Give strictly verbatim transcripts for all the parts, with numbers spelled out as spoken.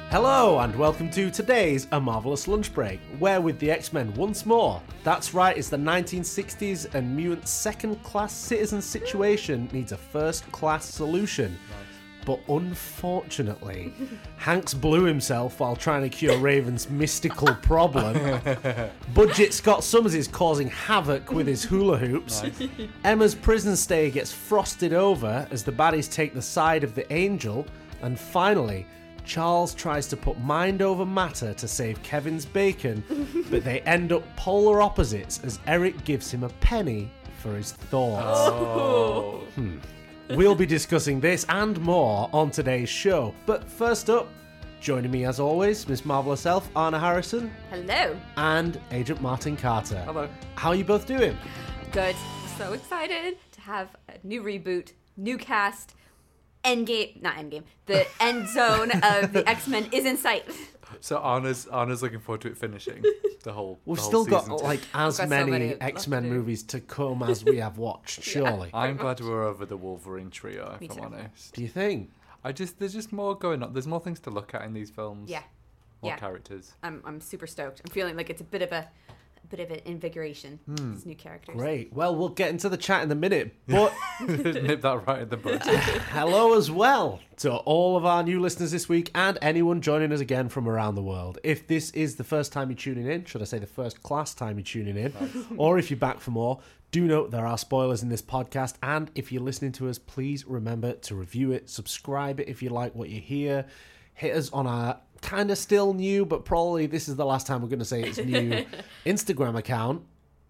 Hello and welcome to today's A Marvelous Lunch Break. We're with the X-Men once more. That's right, it's the nineteen sixties and mutants' second-class citizen situation needs a first-class solution. But unfortunately, Hanks blew himself while trying to cure Raven's mystical problem. Budget Scott Summers is causing havoc with his hula hoops. Nice. Emma's prison stay gets frosted over as the baddies take the side of the Angel. And finally, Charles tries to put mind over matter to save Kevin's bacon, but they end up polar opposites as Eric gives him a penny for his thoughts. Oh. Hmm. We'll be discussing this and more on today's show. But first up, joining me as always, Miss Marvelous Elf, Anna Harrison. Hello. And Agent Martin Carter. Hello. How are you both doing? Good. So excited to have a new reboot, new cast, endgame, not endgame, the end zone of the X-Men is in sight. So Anna's Anna's looking forward to it finishing the whole. We've the whole still got season. like as got so many, many X-Men left to do. movies to come as we have watched, surely. I'm glad we're over the Wolverine trio. If Me I'm too. honest, Do you think? I just there's just more going on. There's more things to look at in these films. Yeah. More Yeah. characters. I'm I'm super stoked. I'm feeling like it's a bit of a, a bit of an invigoration. These new characters. Great. Well, we'll get into the chat in a minute, but Nip that right in the bud. hello as well to all of our new listeners this week and anyone joining us again from around the world. If this is the first time you're tuning in, should I say the first class time you're tuning in, or if you're back for more, do note there are spoilers in this podcast, and if you're listening to us, please remember to review it, subscribe it if you like what you hear, hit us on our kind of still new, but probably this is the last time we're going to say it's new, Instagram account.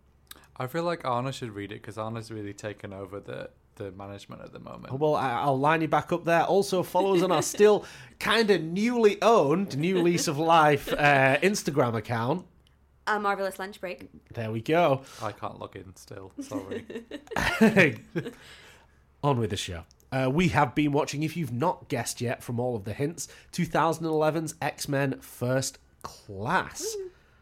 I feel like Anna should read it because Anna's really taken over the the management at the moment. Well, I- I'll line you back up there. Also, follow us on our still kind of newly owned, new lease of life uh, Instagram account. A Marvelous Lunch Break. There we go. I can't log in still. Sorry. On with the show. Uh, we have been watching, if you've not guessed yet from all of the hints, twenty eleven's X-Men First Class.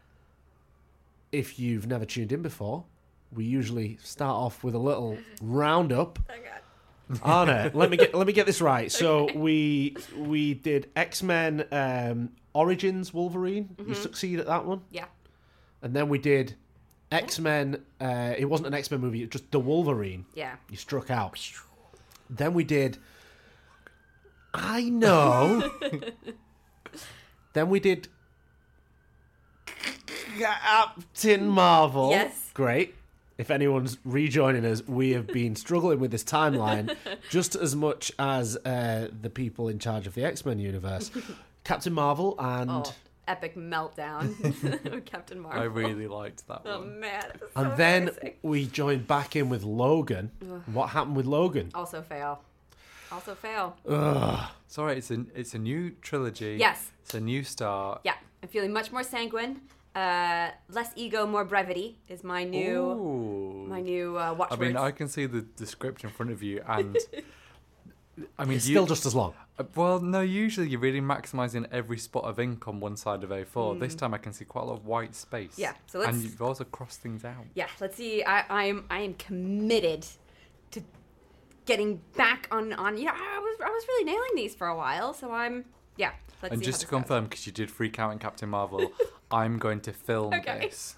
If you've never tuned in before, we usually start off with a little roundup. Oh God. Anna, let me get let me get this right. So we we did X-Men um, Origins Wolverine. You succeed at that one, Yeah. and then we did X-Men. Uh, it wasn't an X-Men movie; it was just the Wolverine. Yeah. You struck out. Then we did. I know. Then we did Captain Marvel. Yes. Great. If anyone's rejoining us, we have been struggling with this timeline just as much as uh, the people in charge of the X-Men universe. Captain Marvel and Oh, epic meltdown. with Captain Marvel. I really liked that Oh one. man. it was and so then embarrassing. we joined back in with Logan. What happened with Logan? Also fail. Also fail. Ugh. Sorry, it's a it's a new trilogy. Yes. It's a new start. Yeah. I'm feeling much more sanguine. Uh, less ego, more brevity is my new Ooh. my new uh, I watchword. mean, I can see the, the script in front of you, and I mean, It's you, still just as long. Uh, Well, no, usually you're really maximising every spot of ink on one side of A four. Mm. This time I can see quite a lot of white space. Yeah, so let's- And you've also crossed things out. Yeah, let's see. I, I'm I am committed to getting back on on. You know, I was I was really nailing these for a while, so I'm yeah. Let's And see just how to this goes. confirm, because you did freak out in Captain Marvel, I'm going to film Okay. this.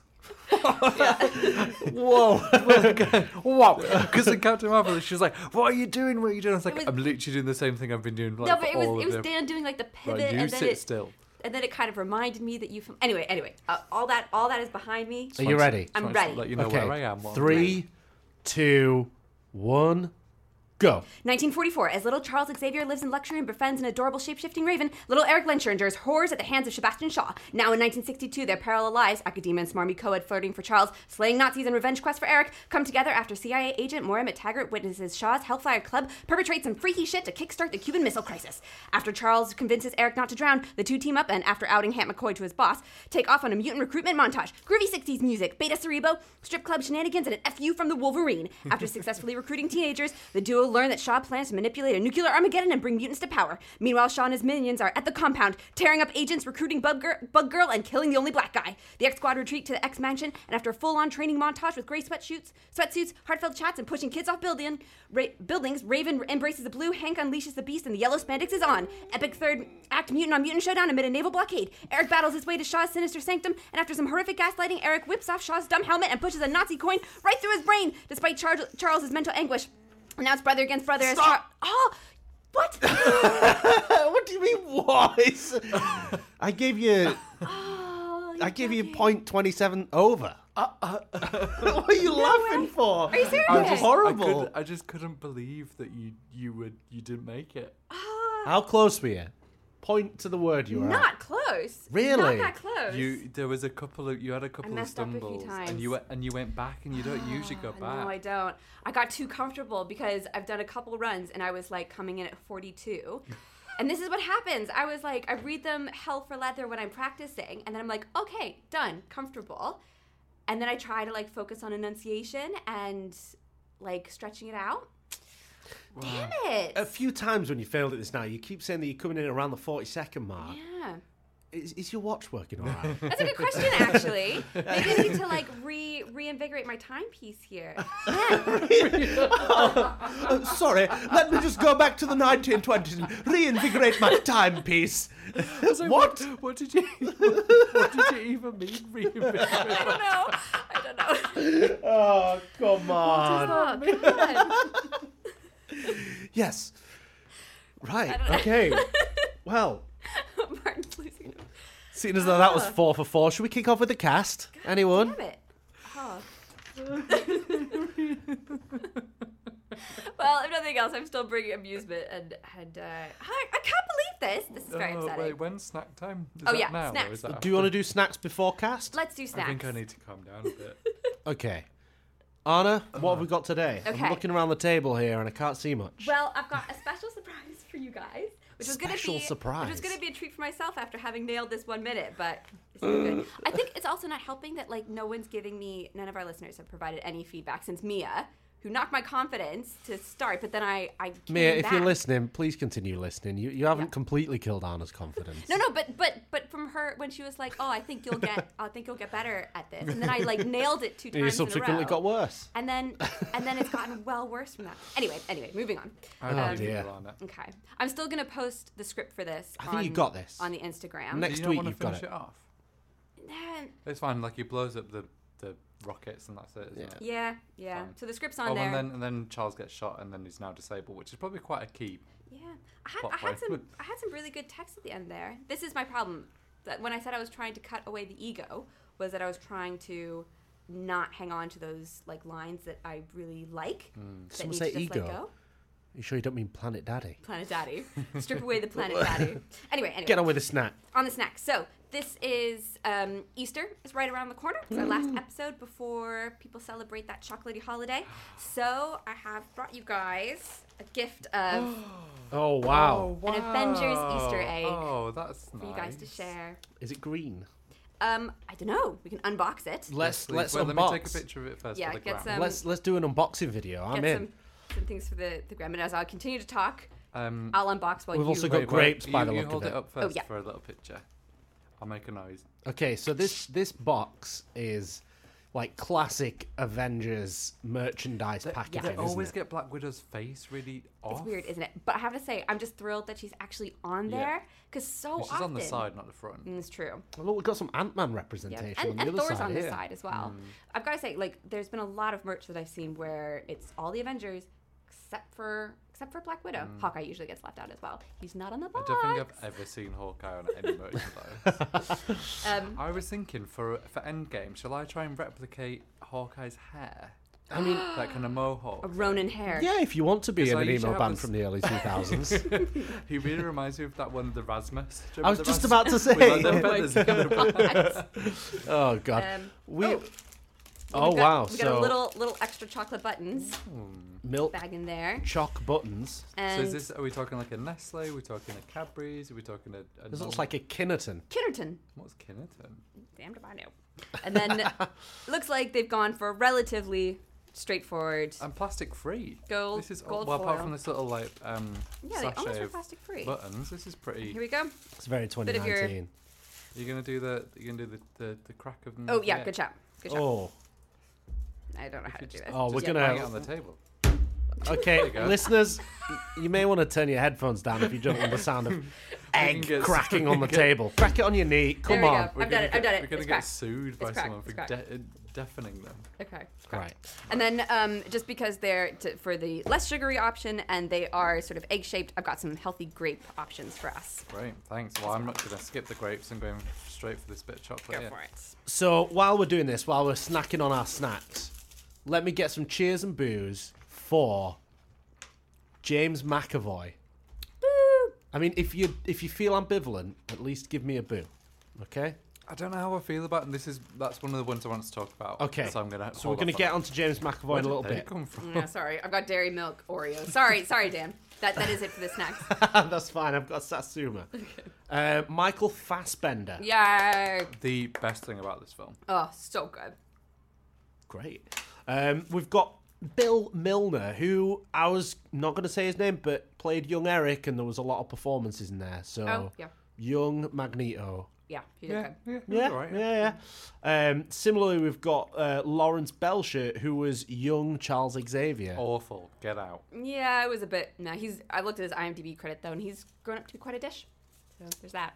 Whoa. Wow. Because in Captain Marvel, she's like, "What are you doing? What are you doing?" I was like, was- "I'm literally doing the same thing I've been doing." Like, No, but for it was all it of was them. Dan doing like the pivot, Right, you and then sit it still. and then it kind of reminded me that you. Film- anyway, anyway, uh, all that all that is behind me. Are you ready? I'm Trying to ready. Let you know Okay. where I am. what I'm Three, two, one, go. nineteen forty-four. As little Charles Xavier lives in luxury and befriends an adorable shape-shifting raven, little Eric Lyncher endures horrors at the hands of Sebastian Shaw. Now in nineteen sixty-two, their parallel lives, Academia and smarmy co-ed flirting for Charles, slaying Nazis and revenge quest for Eric, come together after C I A agent Moira McTaggart witnesses Shaw's Hellfire Club perpetrate some freaky shit to kickstart the Cuban Missile Crisis. After Charles convinces Eric not to drown, the two team up and, after outing Hank McCoy to his boss, take off on a mutant recruitment montage, groovy sixties music, Beta Cerebro, strip club shenanigans, and an F U from the Wolverine. After successfully recruiting teenagers, the duo will learn that Shaw plans to manipulate a nuclear Armageddon and bring mutants to power. Meanwhile, Shaw and his minions are at the compound, tearing up agents, recruiting Bug, Gir- Bug Girl, and killing the only black guy. The X-Squad retreat to the X-Mansion, and after a full-on training montage with gray sweatsuits, sweatsuits, heartfelt chats, and pushing kids off building, ra- buildings, Raven embraces the blue, Hank unleashes the beast, and the yellow spandex is on. Epic third act mutant on mutant showdown amid a naval blockade. Eric battles his way to Shaw's sinister sanctum, and after some horrific gaslighting, Eric whips off Shaw's dumb helmet and pushes a Nazi coin right through his brain, despite Char- Charles's mental anguish. And now it's brother against brother. As Char- oh, what? What do you mean, what? I gave you... Oh, I gave you joking. point twenty-seven over. Uh, uh, what are you laughing way. for? Are you serious? I just, horrible. I, could, I just couldn't believe that you you would you didn't make it. Ah, How close were you? Point to the word you were at. not close. Really? Not that close. You there was a couple of you had a couple of messed up a few stumbles times. and you went and you went back and you don't usually go back. No, I don't. I got too comfortable because I've done a couple runs and I was like coming in at forty-two. And this is what happens. I was like, I read them hell for leather when I'm practicing, and then I'm like, okay, done, comfortable. And then I try to like focus on enunciation and like stretching it out. Damn it. A few times when you failed at this now, you keep saying that you're coming in around the forty second mark. Yeah. Is, is your watch working all right? That's a good question, actually. Maybe I need to like re reinvigorate my timepiece here. Yeah. Uh, sorry, let me just go back to the nineteen twenties and reinvigorate my timepiece. What? What did you what did you even mean? Reinvigorate? I don't know. I don't know. Oh, come on. Oh, God. Yes. Right, I don't know. okay. Well, Martin's losing him. seeing as though that was four for four, should we kick off with the cast? Anyone? Damn it. Oh. Well, if nothing else, I'm still bringing amusement and and uh, I, I can't believe this. This is very Oh, upsetting. wait, when's snack time? Is Oh, that yeah, now, or snacks. is that Do you want to after? do snacks before cast? Let's do snacks. I think I need to calm down a bit. Okay. Anna, what have we got today? Okay. I'm looking around the table here and I can't see much. Well, I've got a special surprise for you guys, which was going to Special be surprise. which was going to be a treat for myself after having nailed this one minute, but it's not good. I think it's also not helping that like no one's giving me, none of our listeners have provided any feedback since Mia, who knocked my confidence to start, but then I I came Mia, if back. you're listening, please continue listening. You you haven't Yeah. completely killed Anna's confidence. No, no, but but but from her when she was like, "Oh, I think you'll get, I think you'll get better at this," and then I like nailed it two And you times subsequently in a row. got worse. And then and then it's gotten well worse from that. Anyway, anyway, moving on. I Oh, don't dear. feel on it. Okay, I'm still gonna post the script for this. I think on, you got this. on the Instagram. Next Do you not week want to you've got finish it. it off? Uh, It's fine. Like he blows up the, the rockets and that's it. Isn't Yeah. it? yeah, yeah. Fine. So the script's on Oh, there. and then and then Charles gets shot and then he's now disabled, which is probably quite a key. Yeah, I had, Plot I had point. some I had some really good text at the end there. This is my problem. That when I said I was trying to cut away the ego, was that I was trying to not hang on to those like lines that I really like. That Someone need say to just ego. let go. You sure you don't mean Planet Daddy? Planet Daddy, strip away the Planet Daddy. Anyway, anyway. Get on with the snack. On the snacks. So this is um, Easter is right around the corner. It's our last episode before people celebrate that chocolatey holiday. So I have brought you guys a gift of Oh wow! An Avengers Easter egg Oh, that's for nice. you guys to share. Is it green? Um, I don't know. We can unbox it. Let's Please. let's Well, unbox. let me take a picture of it first Yeah, for the get gram. some- Let's let's do an unboxing video. I'm Get in. some, some things for the the gram. And as I'll continue to talk, Um, I'll unbox while We've you. also got wait, grapes wait, by you, the you look hold of it it. up first yeah. for a little picture. I'll make a noise. Okay, so this this box is like classic Avengers merchandise They, packaging. they isn't always it? get Black Widow's face really off. It's weird, isn't it? But I have to say, I'm just thrilled that she's actually on Yeah. there because so She's often. on the side, not the front. Mm, It's true. Oh, look, we've got some Ant-Man Yeah. representation And, on the and other Thor's side on here. the side as well. Mm. I've got to say, like, there's been a lot of merch that I've seen where it's all the Avengers except for except for Black Widow. Hawkeye usually gets left out as well. He's not on the Mm. I box. don't think I've ever seen Hawkeye on any merchandise. Um, I was thinking for for Endgame, shall I try and replicate Hawkeye's hair? I mean, Like kind of mohawk. a Ronin hair. yeah, if you want to be Because in I an usually emo have band this- from the early two thousands. He really reminds me of that one, the Rasmus. Do you I was remember the just Rasmus? about to say. With, like, Oh the my feathers coming up. Oh god. Um, we. oh. Oh, We've got- wow! We So got a little little extra chocolate buttons milk bag in there. choc buttons. So And is this? Are we talking like a Nestle? Are we talking a Cadbury's? Are we talking a? a This non- looks like a Kinnerton. Kinnerton. What's Kinnerton? Damned if I know. And then looks like they've gone for a relatively straightforward. And plastic free. Gold- This is gold well, apart foil. from this little like um Yeah, they almost sachet are of plastic free. buttons. This is pretty. Here we go. It's very twenty Bit of your- nineteen. You're gonna do the. You're gonna do the the, the crack of them. Oh yeah, good job. Good job. Oh, I don't know how to do this. oh, we're Just gonna. bang it on the table. Okay, you go. listeners, you may want to turn your headphones down if you don't want the sound of egg get- cracking on the get- table. Crack it on your knee. Come we on. go. I've done it, I've done it. We're gonna It's get cracked. sued by It's cracked, someone for it's cracked. de- deafening them. Okay. Right. And then um, just because they're t- for the less sugary option and they are sort of egg shaped, I've got some healthy grape options for us. Great, thanks. Well, I'm not gonna skip the grapes. I'm going straight for this bit of chocolate. Go here. for it. So while we're doing this, while we're snacking on our snacks, let me get some cheers and boos for James McAvoy. Boo! I mean, if you if you feel ambivalent, at least give me a boo, okay? I don't know how I feel about, and this is that's one of the ones I want to talk about. Okay. So I'm gonna. So we're gonna get onto James McAvoy Where in a did little they bit. come from? Yeah, sorry. I've got dairy milk Oreo. Sorry, sorry, Dan. That that is it for the snacks. That's fine. I've got Satsuma. Uh, Michael Fassbender. Yay! The best thing about this film. Oh, so good. Great. Um, we've got Bill Milner, who I was not going to say his name, but played young Eric, and there was a lot of performances in there. So Oh, yeah. young Magneto. Yeah, he did good. yeah, Yeah, all right, yeah, yeah. Um, similarly, we've got uh, Lawrence Belcher, who was young Charles Xavier. Awful. Get out. Yeah, it was a bit. No, he's. I looked at his IMDb credit though, and he's grown up to be quite a dish. So there's that.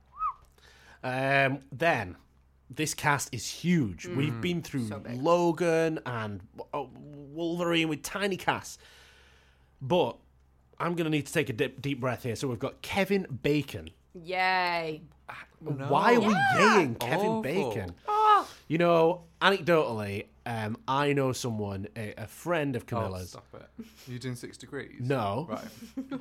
Um, then, this cast is huge. We've been through So big. Logan and uh, Wolverine with tiny casts. But I'm going to need to take a dip, deep breath here. So we've got Kevin Bacon. Yay! No. Why are we Yeah. yaying Kevin Awful. Bacon? Oh, You know, anecdotally, um, I know someone, a, a friend of Oh, Camilla's. stop it. You doing six degrees? No. Right.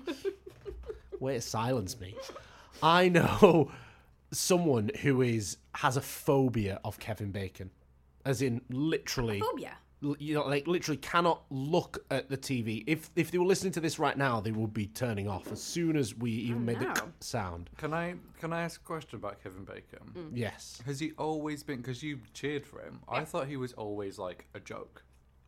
Way to silence me. I know someone who is has a phobia of Kevin Bacon, as in literally, phobia. l- you know, like literally cannot look at the T V. If if they were listening to this right now, they would be turning off as soon as we even made the no. k- sound. Can I can I ask a question about Kevin Bacon? Mm. Yes. Has he always been? Because you cheered for him. I thought he was always like a joke.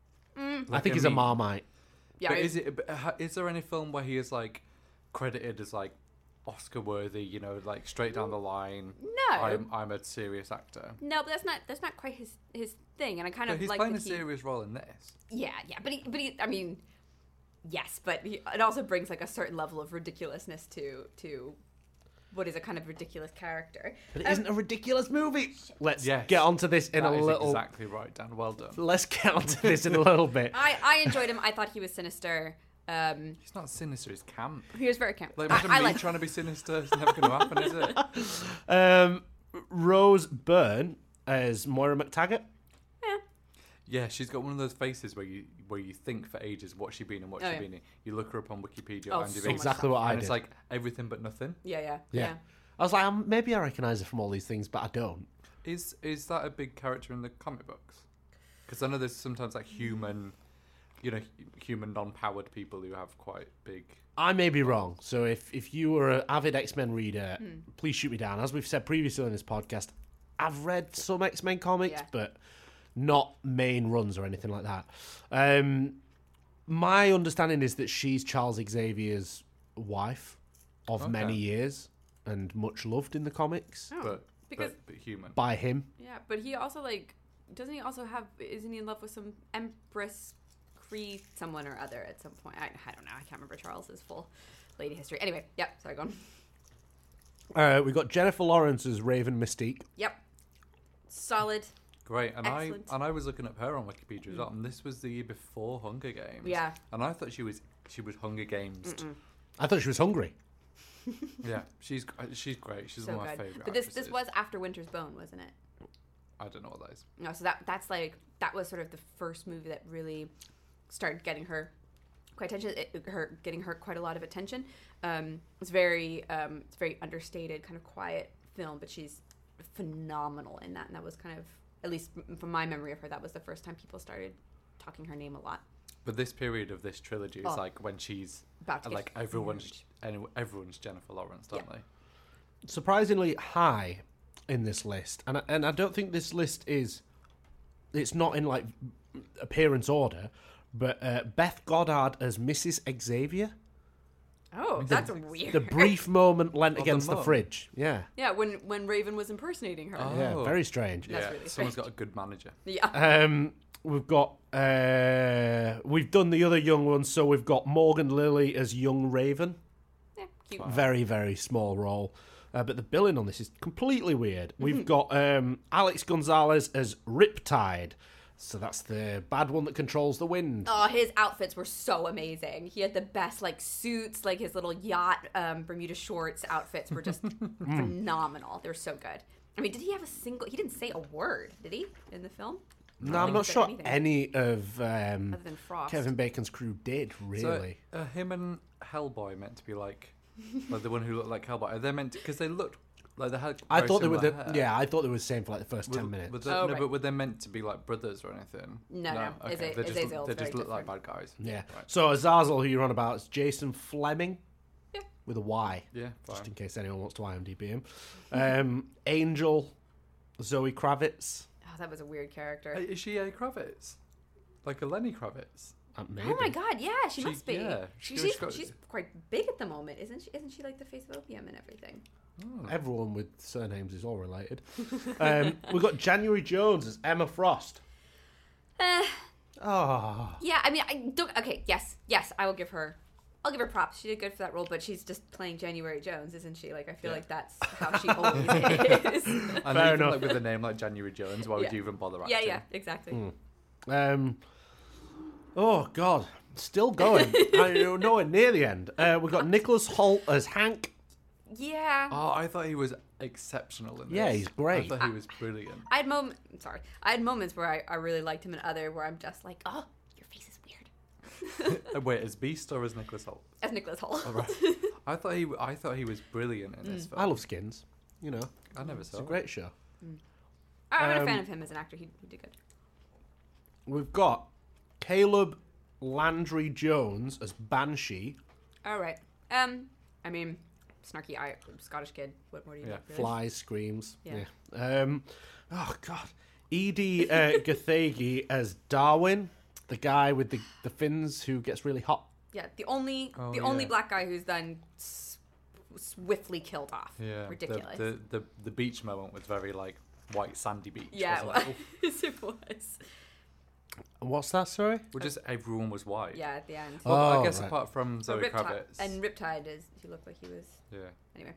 I Like think he's a meme. Marmite. Yeah, But I- is it? but ha- Is there any film where he is like credited as like Oscar worthy? You know, like straight down the line. No. I'm I'm a serious actor. no, but that's not that's not quite his his thing, and I kind But of he's like playing a that he- serious role in this. Yeah, yeah, but he, but he, I mean, yes, but he, it also brings like a certain level of ridiculousness to to what is a kind of ridiculous character. But it Um, isn't a ridiculous movie. Let's Yes. get onto this in That a is little. exactly right, Dan. Well done. Let's get onto this in a little bit. I I enjoyed him. I thought he was sinister. Um, He's not sinister. He's camp. he was very camp. Like I, imagine I me like. trying to be sinister. It's never going to happen, is it? Um, Rose Byrne as Moira McTaggart. Yeah. Yeah, she's got one of those faces where you where you think for ages what's she been and what's Oh, she yeah. been in. You look her up on Wikipedia, Oh, IMDb, so much Exactly what I and did. it's like everything but nothing. Yeah, yeah, Yeah. yeah. I was like, um, maybe I recognise her from all these things, but I don't. Is is that a big character in the comic books? Because I know there's sometimes like human, you know, hu- human non-powered people who have quite big. I may be wrong. So if, if you were an avid X-Men reader, Hmm. please shoot me down. As we've said previously on this podcast, I've read some X-Men comics, Yeah. but not main runs or anything like that. Um, my understanding is that she's Charles Xavier's wife of Okay. many years and much loved in the comics Oh, But, because but, but human. by him. yeah, but he also like doesn't he also have isn't he in love with some Empress Cree someone or other at some point? I, I don't know. I can't remember Charles's full lady history. Anyway, yep. Sorry, go on. Uh, we got Jennifer Lawrence as Raven Mystique. Yep. Solid. Great, and Excellent. I and I was looking up her on Wikipedia as well, and this was the year before Hunger Games. Yeah. and I thought she was she was Hunger Games. I thought she was hungry. Yeah, she's she's great. She's So one of my good. favorite. But this this actresses. was after Winter's Bone, wasn't it? I don't know what that is. No, so that that's like that was sort of the first movie that really started getting her quite attention. It, her getting her quite a lot of attention. Um, it's very um, it's very understated, kind of quiet film, but she's phenomenal in that. And that was kind of, at least from my memory of her, that was the first time people started talking her name a lot. But this period of this trilogy is Oh. like when she's About to get like everyone's huge. any- everyone's Jennifer Lawrence, don't Yeah. they? Surprisingly high in this list, and I, and I don't think this list is. It's not in like appearance order, but uh, Beth Goddard as Missus Xavier. Oh, that's weird. The brief moment lent the against the, mum? fridge. Yeah. Yeah, when when Raven was impersonating her. Oh. Yeah, very strange. That's yeah, really someone's strange. got a good manager. Yeah. Um, we've got uh, we've done the other young ones, so we've got Morgan Lilly as young Raven. Yeah, cute. Very, very small role. Uh, but the billing on this is completely weird. We've got um, Alex Gonzalez as Riptide. So that's the bad one that controls the wind. Oh, his outfits were so amazing. He had the best like suits, like his little yacht um, Bermuda shorts outfits were just phenomenal. They were so good. I mean, did he have a single? He didn't say a word, did he, in the film? No, I I'm don't not think he sure said anything. any of um, Other than Frost. Kevin Bacon's crew did, really. So, uh, him and Hellboy meant to be like, like the one who looked like Hellboy. Are they meant because they looked like they had? I very thought they were the similar hair. yeah. I thought they were the same for like the first Were- ten minutes. were they- Oh, no, right. but were they meant to be like brothers or anything? No, no. Okay. Is it- they is just, Azrael's they very just look like different. bad guys. yeah. Right. So Azazel, who you're on about, is Jason Fleming. Yeah. With a Y. Yeah, Just in fine. case anyone wants to IMDb him. Um, Angel, Zoe Kravitz. Oh, that was a weird character. Hey, is she a Kravitz? Like a Lenny Kravitz? Uh, maybe. Oh my god, yeah, she, She- must be. yeah, she, she- she's, she's got- she's quite big at the moment, isn't she? Isn't she like the face of opium and everything? Oh. Everyone with surnames is all related. um, we've got January Jones as Emma Frost. Uh, Oh. yeah, I mean, I don't. Okay, yes, yes, I will give her. I'll give her props. She did good for that role, but she's just playing January Jones, isn't she? Like, I feel Yeah. like that's how she always is. And Fair even enough. like with a name like January Jones, why would Yeah. you even bother acting? yeah, yeah, exactly. Um, oh, God. Still going. I know, nowhere near the end. Uh, we've got Nicholas Hoult as Hank. Yeah. Oh, I thought he was exceptional in this. Yeah, he's great. I thought he was brilliant. I had moments. Sorry, I had moments where I, I really liked him, and other where I'm just like, oh, your face is weird. Uh, Wait, as Beast or as Nicholas Hoult? As Nicholas Hoult. Oh, right. I thought he, I thought he was brilliant in this film. I love Skins. You know, I never it's saw a it. great show. I'm not Um, a fan of him as an actor. He, he did good. We've got Caleb Landry Jones as Banshee. All right. Um, I mean, snarky I, Scottish kid. What more do you Yeah. want? Really? Flies, screams. Yeah. Yeah. Um, oh, God. Edie uh, Gathegi as Darwin, the guy with the, the fins who gets really hot. Yeah, the only Oh, the only yeah. black guy who's then s- swiftly killed off. Yeah, the- Ridiculous. The, the the beach moment was very like white sandy beach. yeah, it wasn't was. it was. What's that, sorry? Well, just everyone was white. Yeah, at the end. Well, Oh, I guess right. apart from Zoe But Riptide- Kravitz. And Riptide is. He looked like he was. yeah. Anyway.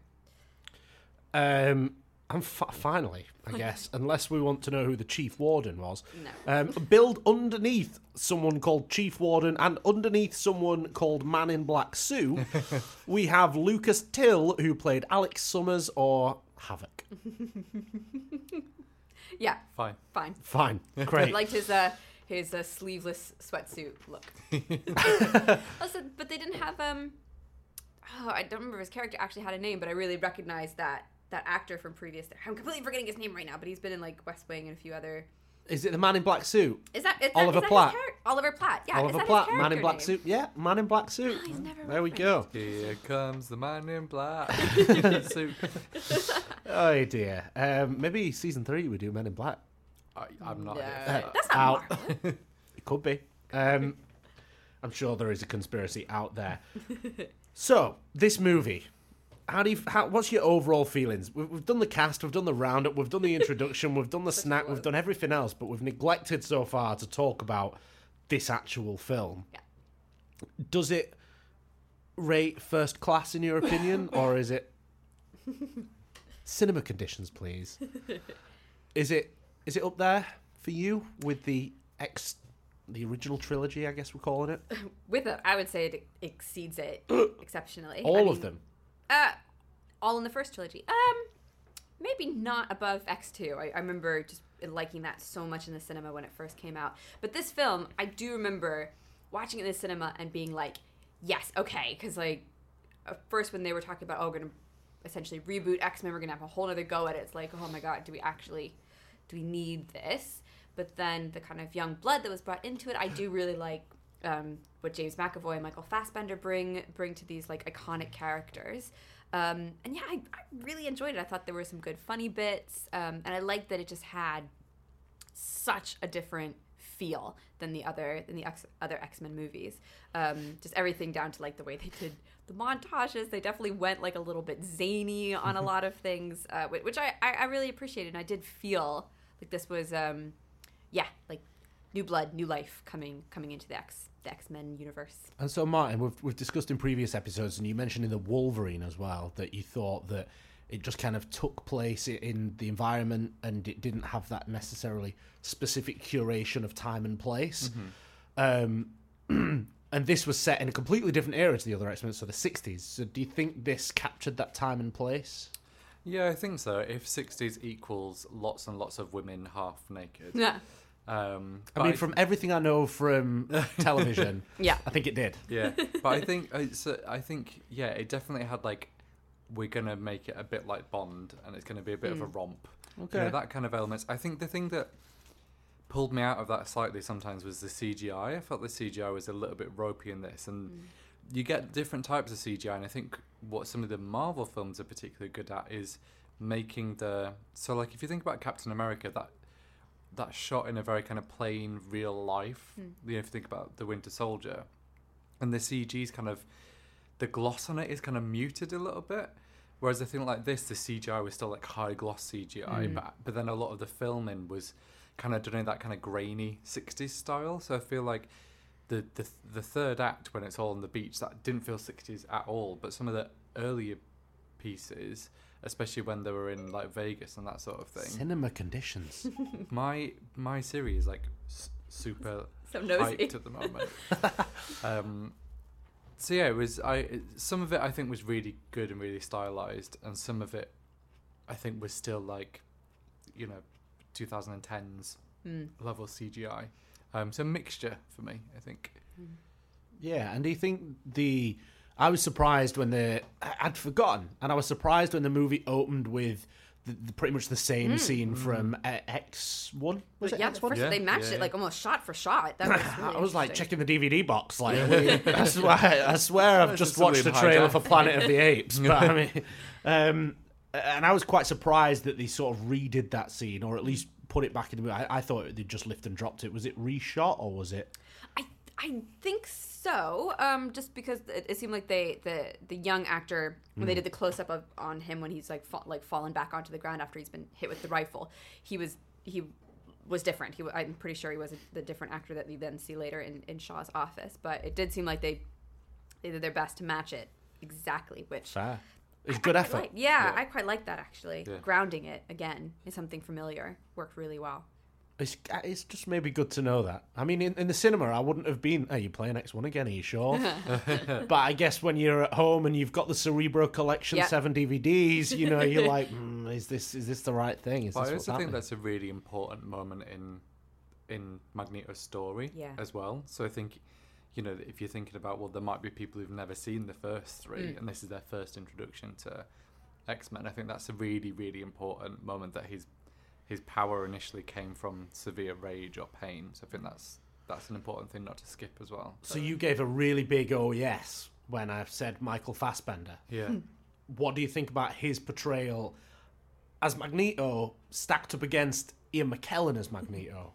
Um, and fi- finally, I guess, unless we want to know who the Chief Warden was, No. um, build underneath someone called Chief Warden and underneath someone called Man in Black Suit, we have Lucas Till, who played Alex Summers or Havoc. Yeah. Fine. Fine. Fine, I great. liked his uh his uh, sleeveless sweatsuit look. Also, but they didn't have um. Oh, I don't remember if his character actually had a name, but I really recognized that that actor from previous. I'm completely forgetting his name right now, but he's been in like West Wing and a few other. Is it the Man in Black Suit? Is that, is that Oliver is that Platt. His charac- Oliver Platt. Yeah. is Oliver that Platt, his Man in character Black name? Suit. Yeah, Man in Black Suit. He's never There we referenced. go. Here comes the man in black. Suit. Oh dear. Um, maybe season three we do Men in Black. I, I'm not. No, here for that. that's not Out. Marvel. It could be. Um, I'm sure there is a conspiracy out there. So, this movie, how do you, how, what's your overall feelings? We've, we've done the cast, we've done the roundup, we've done the introduction, we've done the snack, we've done everything else, but we've neglected so far to talk about this actual film. Yeah. Does it rate first class in your opinion, or is it cinema conditions, please? Is it is it up there for you with the ex the original trilogy? I guess we're calling it With it, I would say it exceeds it exceptionally. all I of mean, them. Uh, all in the first trilogy. Um, maybe not above X two. I, I remember just liking that so much in the cinema when it first came out. But this film, I do remember watching it in the cinema and being like, yes, okay. Because, like, at first when they were talking about, oh, we're going to essentially reboot X-Men, we're going to have a whole other go at it. It's like, oh my God, do we actually, do we need this? But then the kind of young blood that was brought into it, I do really like um, what James McAvoy and Michael Fassbender bring bring to these like iconic characters. Um, and yeah, I, I really enjoyed it. I thought there were some good funny bits, um, and I liked that it just had such a different feel than the other than the X, other X-Men movies. Um, just everything down to like the way they did the montages. They definitely went like a little bit zany on a lot of things, uh, whi- which I, I I really appreciated. And I did feel like this was um, yeah, like new blood, new life coming coming into the X the X-Men universe. And so, Martin, we've we've discussed in previous episodes, and you mentioned in the Wolverine as well that you thought that it just kind of took place i- in the environment, and it didn't have that necessarily specific curation of time and place. Um, and this was set in a completely different era to the other X-Men, so the sixties. So, do you think this captured that time and place? Yeah, I think so. If sixties equals lots and lots of women half naked. Yeah. Um, I but mean, from everything I know from television, Yeah. I think it did. yeah, but I think uh, so I think yeah, it definitely had like we're gonna make it a bit like Bond, and it's gonna be a bit of a romp. Okay. You know, that kind of elements. I think the thing that pulled me out of that slightly sometimes was the C G I. I felt the C G I was a little bit ropey in this, and you get different types of C G I, and I think what some of the Marvel films are particularly good at is making the so like if you think about Captain America, that that shot in a very kind of plain real life. Mm. You know, if you think about the Winter Soldier, and the C G's kind of the gloss on it is kind of muted a little bit. Whereas I think like this, the C G I was still like high gloss C G I, Mm. but but then a lot of the filming was kind of done in that kind of grainy sixties style. So I feel like the the the third act when it's all on the beach, that didn't feel sixties at all. But some of the earlier pieces, especially when they were in like Vegas and that sort of thing, Cinema conditions. my my Siri is like s- super So nosy. hyped at the moment. um, so yeah, it was. I it, some of it I think was really good and really stylized, and some of it I think was still like, you know, twenty tens Mm. level C G I. Um, so mixture for me, I think. Yeah, and do you think the... I was surprised when the... I'd forgotten, and I was surprised when the movie opened with the, the, pretty much the same scene from uh, X one. Was But it yeah, X the one? first Yeah, they matched yeah, it like yeah. almost shot for shot. That was really I was like interesting. checking the D V D box. Like, I swear, I swear, I've It's just just a watched the William trailer hijack. for Planet of the Apes. But I mean, um, and I was quite surprised that they sort of redid that scene, or at least put it back in the movie. I, I thought they'd just lift and dropped it. Was it reshot, or was it? I I think so. Um, just because it, it seemed like they the the young actor when they did the close up of on him when he's like fa- like fallen back onto the ground after he's been hit with the rifle, he was he was different. He w- I'm pretty sure he was a, the different actor that we then see later in, in Shaw's office. But it did seem like they they did their best to match it exactly, which Fair. It's good I effort. like- yeah, Yeah. I quite like that actually. Yeah. Grounding it again in something familiar worked really well. It's, it's just maybe good to know that. I mean, in, in the cinema, I wouldn't have been, are you playing X one again? Are you sure? But I guess when you're at home and you've got the Cerebro Collection Yeah. seven D V Ds, you know, you're like, mm, is this is this the right thing? Is But this I what's also think happening? that's a really important moment in in Magneto's story Yeah. as well. So I think, you know, if you're thinking about, well, there might be people who've never seen the first three, Mm. and this is their first introduction to X-Men. I think that's a really, really important moment that his his power initially came from severe rage or pain. So I think that's that's an important thing not to skip as well. So you gave a really big oh yes when I said Michael Fassbender. Yeah. What do you think about his portrayal as Magneto stacked up against Ian McKellen as Magneto?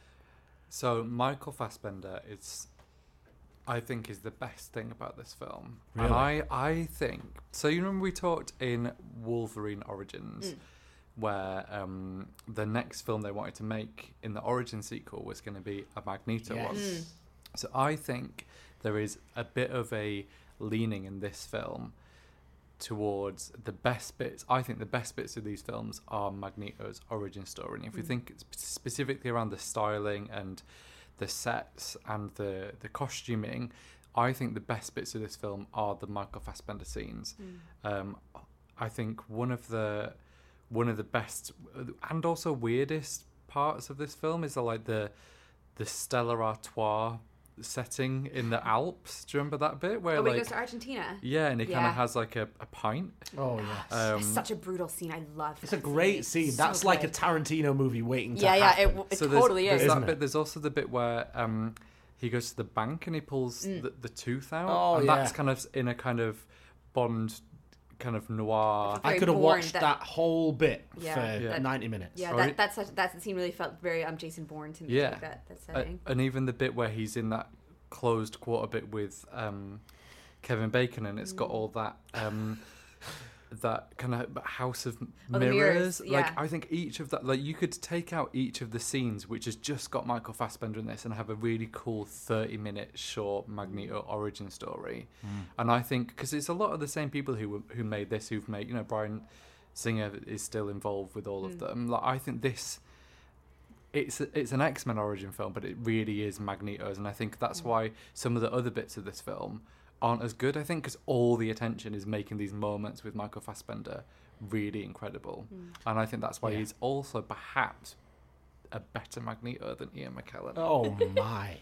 So Michael Fassbender is, I think, is the best thing about this film. Really? And I, I think, so you remember we talked in Wolverine Origins, Mm. where um, the next film they wanted to make in the Origin sequel was going to be a Magneto one. Yes. So I think there is a bit of a leaning in this film towards the best bits. I think the best bits of these films are Magneto's origin story. And if we Mm. think sp- specifically around the styling and the sets and the, the costuming, I think the best bits of this film are the Michael Fassbender scenes. Mm. Um, I think one of the one of the best and also weirdest parts of this film is the, like the the Stella Artois setting in the Alps. Do you remember that bit where Oh, when like he goes to Argentina. yeah, and he kind Yeah. of has like a, a pint. Oh yes. Um, It's such a brutal scene. I love It's a that great scene. So That's like a good. Tarantino movie waiting to Yeah, yeah, happen. it, it so there's, totally there's is. that Isn't it? bit. There's also the bit where um, he goes to the bank and he pulls Mm. the, the tooth out, Oh, and that's yeah. kind of in a kind of Bond kind of noir. Very I could have boring, watched that- that, whole bit Yeah, for Yeah. ninety minutes. Yeah, Or that it- that's such, that scene really felt very um Jason Bourne to me. Yeah. Like that that Uh, setting. and even the bit where he's in that closed quarter bit with um, Kevin Bacon, and it's got Mm. all that um, that kind of house of Oh, the mirrors. mirrors, Like yeah. I think each of that, like you could take out each of the scenes, which has just got Michael Fassbender in this, and have a really cool thirty-minute short Magneto origin story. And I think because it's a lot of the same people who were- who made this, who've made, you know, Bryan Singer is still involved with all of Mm. them. Like I think this. It's a, it's an X-Men origin film, but it really is Magneto's, and I think that's Mm. why some of the other bits of this film aren't as good. I think because all the attention is making these moments with Michael Fassbender really incredible, Mm. and I think that's why Yeah. he's also perhaps a better Magneto than Ian McKellen. Oh my.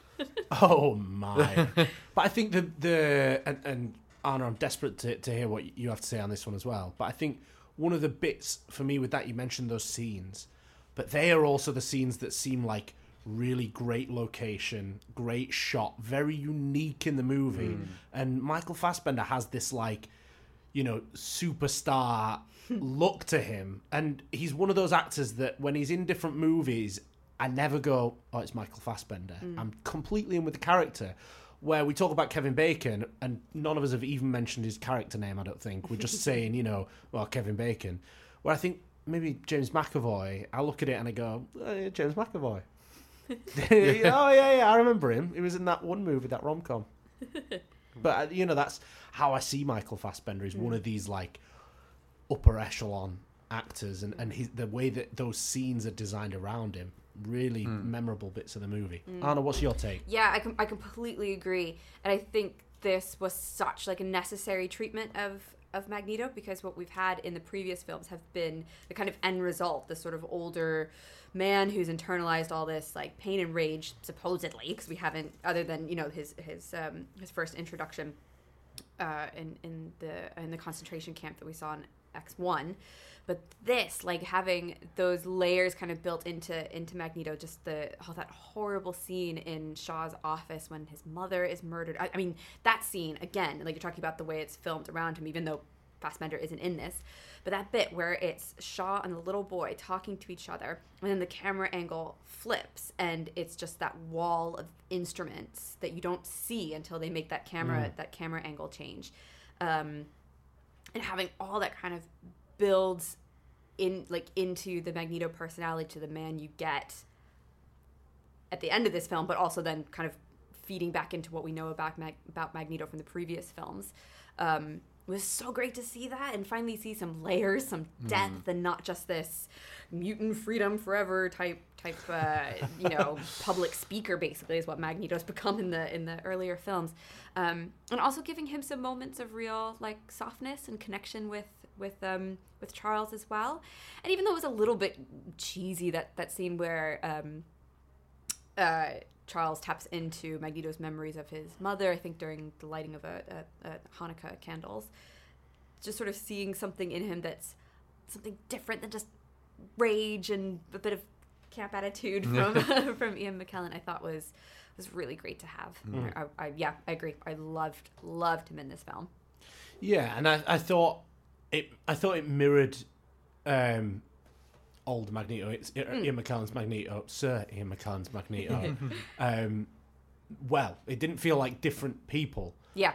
Oh my. But I think the the and, and Anna, I'm desperate to, to hear what you have to say on this one as well. But I think one of the bits for me with that, you mentioned those scenes, but they are also the scenes that seem like really great location, great shot, very unique in the movie. Mm. And Michael Fassbender has this like, you know, superstar look to him. And he's one of those actors that when he's in different movies, I never go, oh, it's Michael Fassbender. I'm completely in with the character. Where we talk about Kevin Bacon, and none of us have even mentioned his character name, I don't think. We're just saying, you know, well, Kevin Bacon. Where I think maybe James McAvoy, I look at it and I go, oh, yeah, James McAvoy. oh, yeah, yeah, I remember him. He was in that one movie, that rom-com. But, uh, you know, that's how I see Michael Fassbender. He's one of these, like, upper echelon actors. And, and his, the way that those scenes are designed around him, really memorable bits of the movie. Anna, what's your take? Yeah, I, com- I completely agree, and I think this was such like a necessary treatment of of Magneto, because what we've had in the previous films have been the kind of end result, the sort of older man who's internalized all this like pain and rage, supposedly, because we haven't, other than you know his his um, his first introduction uh, in in the in the concentration camp that we saw in X one. But this, like having those layers kind of built into into Magneto, just the oh, that horrible scene in Shaw's office when his mother is murdered. I, I mean, that scene, again, like you're talking about the way it's filmed around him, even though Fassbender isn't in this. But that bit where it's Shaw and the little boy talking to each other, and then the camera angle flips, and it's just that wall of instruments that you don't see until they make that camera, mm. that camera angle change. Um, and having all that kind of builds in like into the Magneto personality, to the man you get at the end of this film, but also then kind of feeding back into what we know about Mag- about Magneto from the previous films. Um, it was so great to see that and finally see some layers, some depth, mm. and not just this mutant freedom forever type type uh, you know public speaker, basically, is what Magneto's become in the in the earlier films. Um, and also giving him some moments of real like softness and connection with with um with Charles as well. And even though it was a little bit cheesy, that that scene where um uh Charles taps into Magneto's memories of his mother, I think during the lighting of a, a, a Hanukkah candles, just sort of seeing something in him that's something different than just rage and a bit of camp attitude from from Ian McKellen, I thought was was really great to have. Mm. I, I, yeah, I agree. I loved loved him in this film. Yeah, and I, I thought it. I thought it mirrored um, old Magneto. It's mm. Ian McKellen's Magneto, Sir Ian McKellen's Magneto. um, well, it didn't feel like different people. Yeah.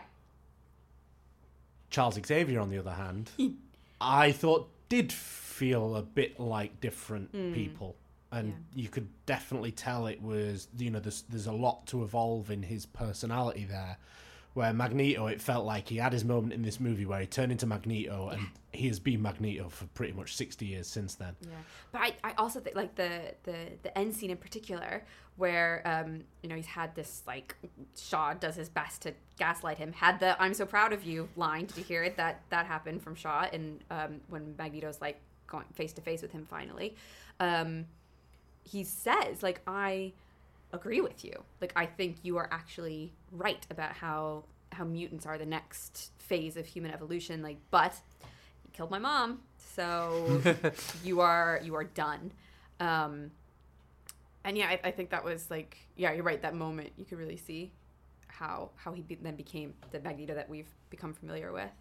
Charles Xavier, on the other hand, I thought did feel a bit like different mm. people. And yeah. you could definitely tell it was, you know, there's there's a lot to evolve in his personality there. Where Magneto, it felt like he had his moment in this movie where he turned into Magneto, and he has been Magneto for pretty much sixty years since then. Yeah, but I, I also think like the, the, the end scene in particular, where um you know he's had this like Shaw does his best to gaslight him. Had the "I'm so proud of you" line. Did you hear it? That that happened from Shaw, and um when Magneto's like going face to face with him finally, um he says like I. agree with you. Like, I think you are actually right about how how mutants are the next phase of human evolution. Like, but you killed my mom, so you are you are done. Um, and yeah, I, I think that was like, yeah, you're right. That moment, you could really see how how he be, then became the Magneto that we've become familiar with.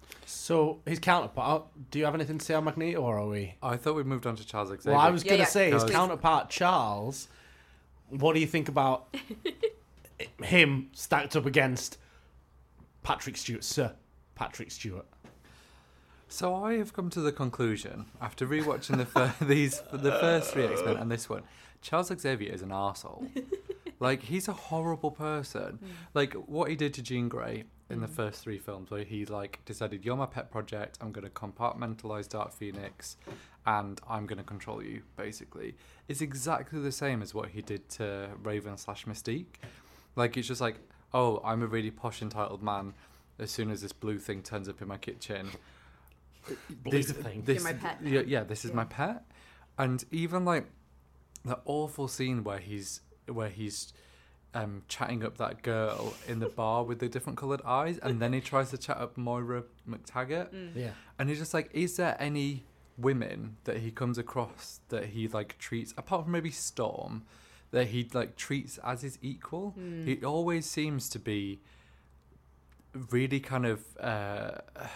So his counterpart. Do you have anything to say on Magneto, or are we? I thought we moved on to Charles Xavier. Well, I was Yeah, going to yeah. say his Please. counterpart Charles. What do you think about him stacked up against Patrick Stewart, Sir Patrick Stewart? So I have come to the conclusion after rewatching the fir- these the first three X Men and this one, Charles Xavier is an arsehole. Like, he's a horrible person. Mm. Like, what he did to Jean Grey in mm. the first three films, where he, like, decided, you're my pet project, I'm going to compartmentalise Dark Phoenix, and I'm going to control you, basically, is exactly the same as what he did to Raven slash Mystique. Like, it's just like, oh, I'm a really posh, entitled man. As soon as this blue thing turns up in my kitchen... Blue this thing. This, You're my pet. Yeah, yeah, this is Yeah. my pet. And even, like, the awful scene where he's... where he's um, chatting up that girl in the bar with the different coloured eyes, and then he tries to chat up Moira McTaggart. Mm. Yeah. And he's just like, is there any women that he comes across that he, like, treats, apart from maybe Storm, that he, like, treats as his equal? Mm. He always seems to be really kind of... Uh,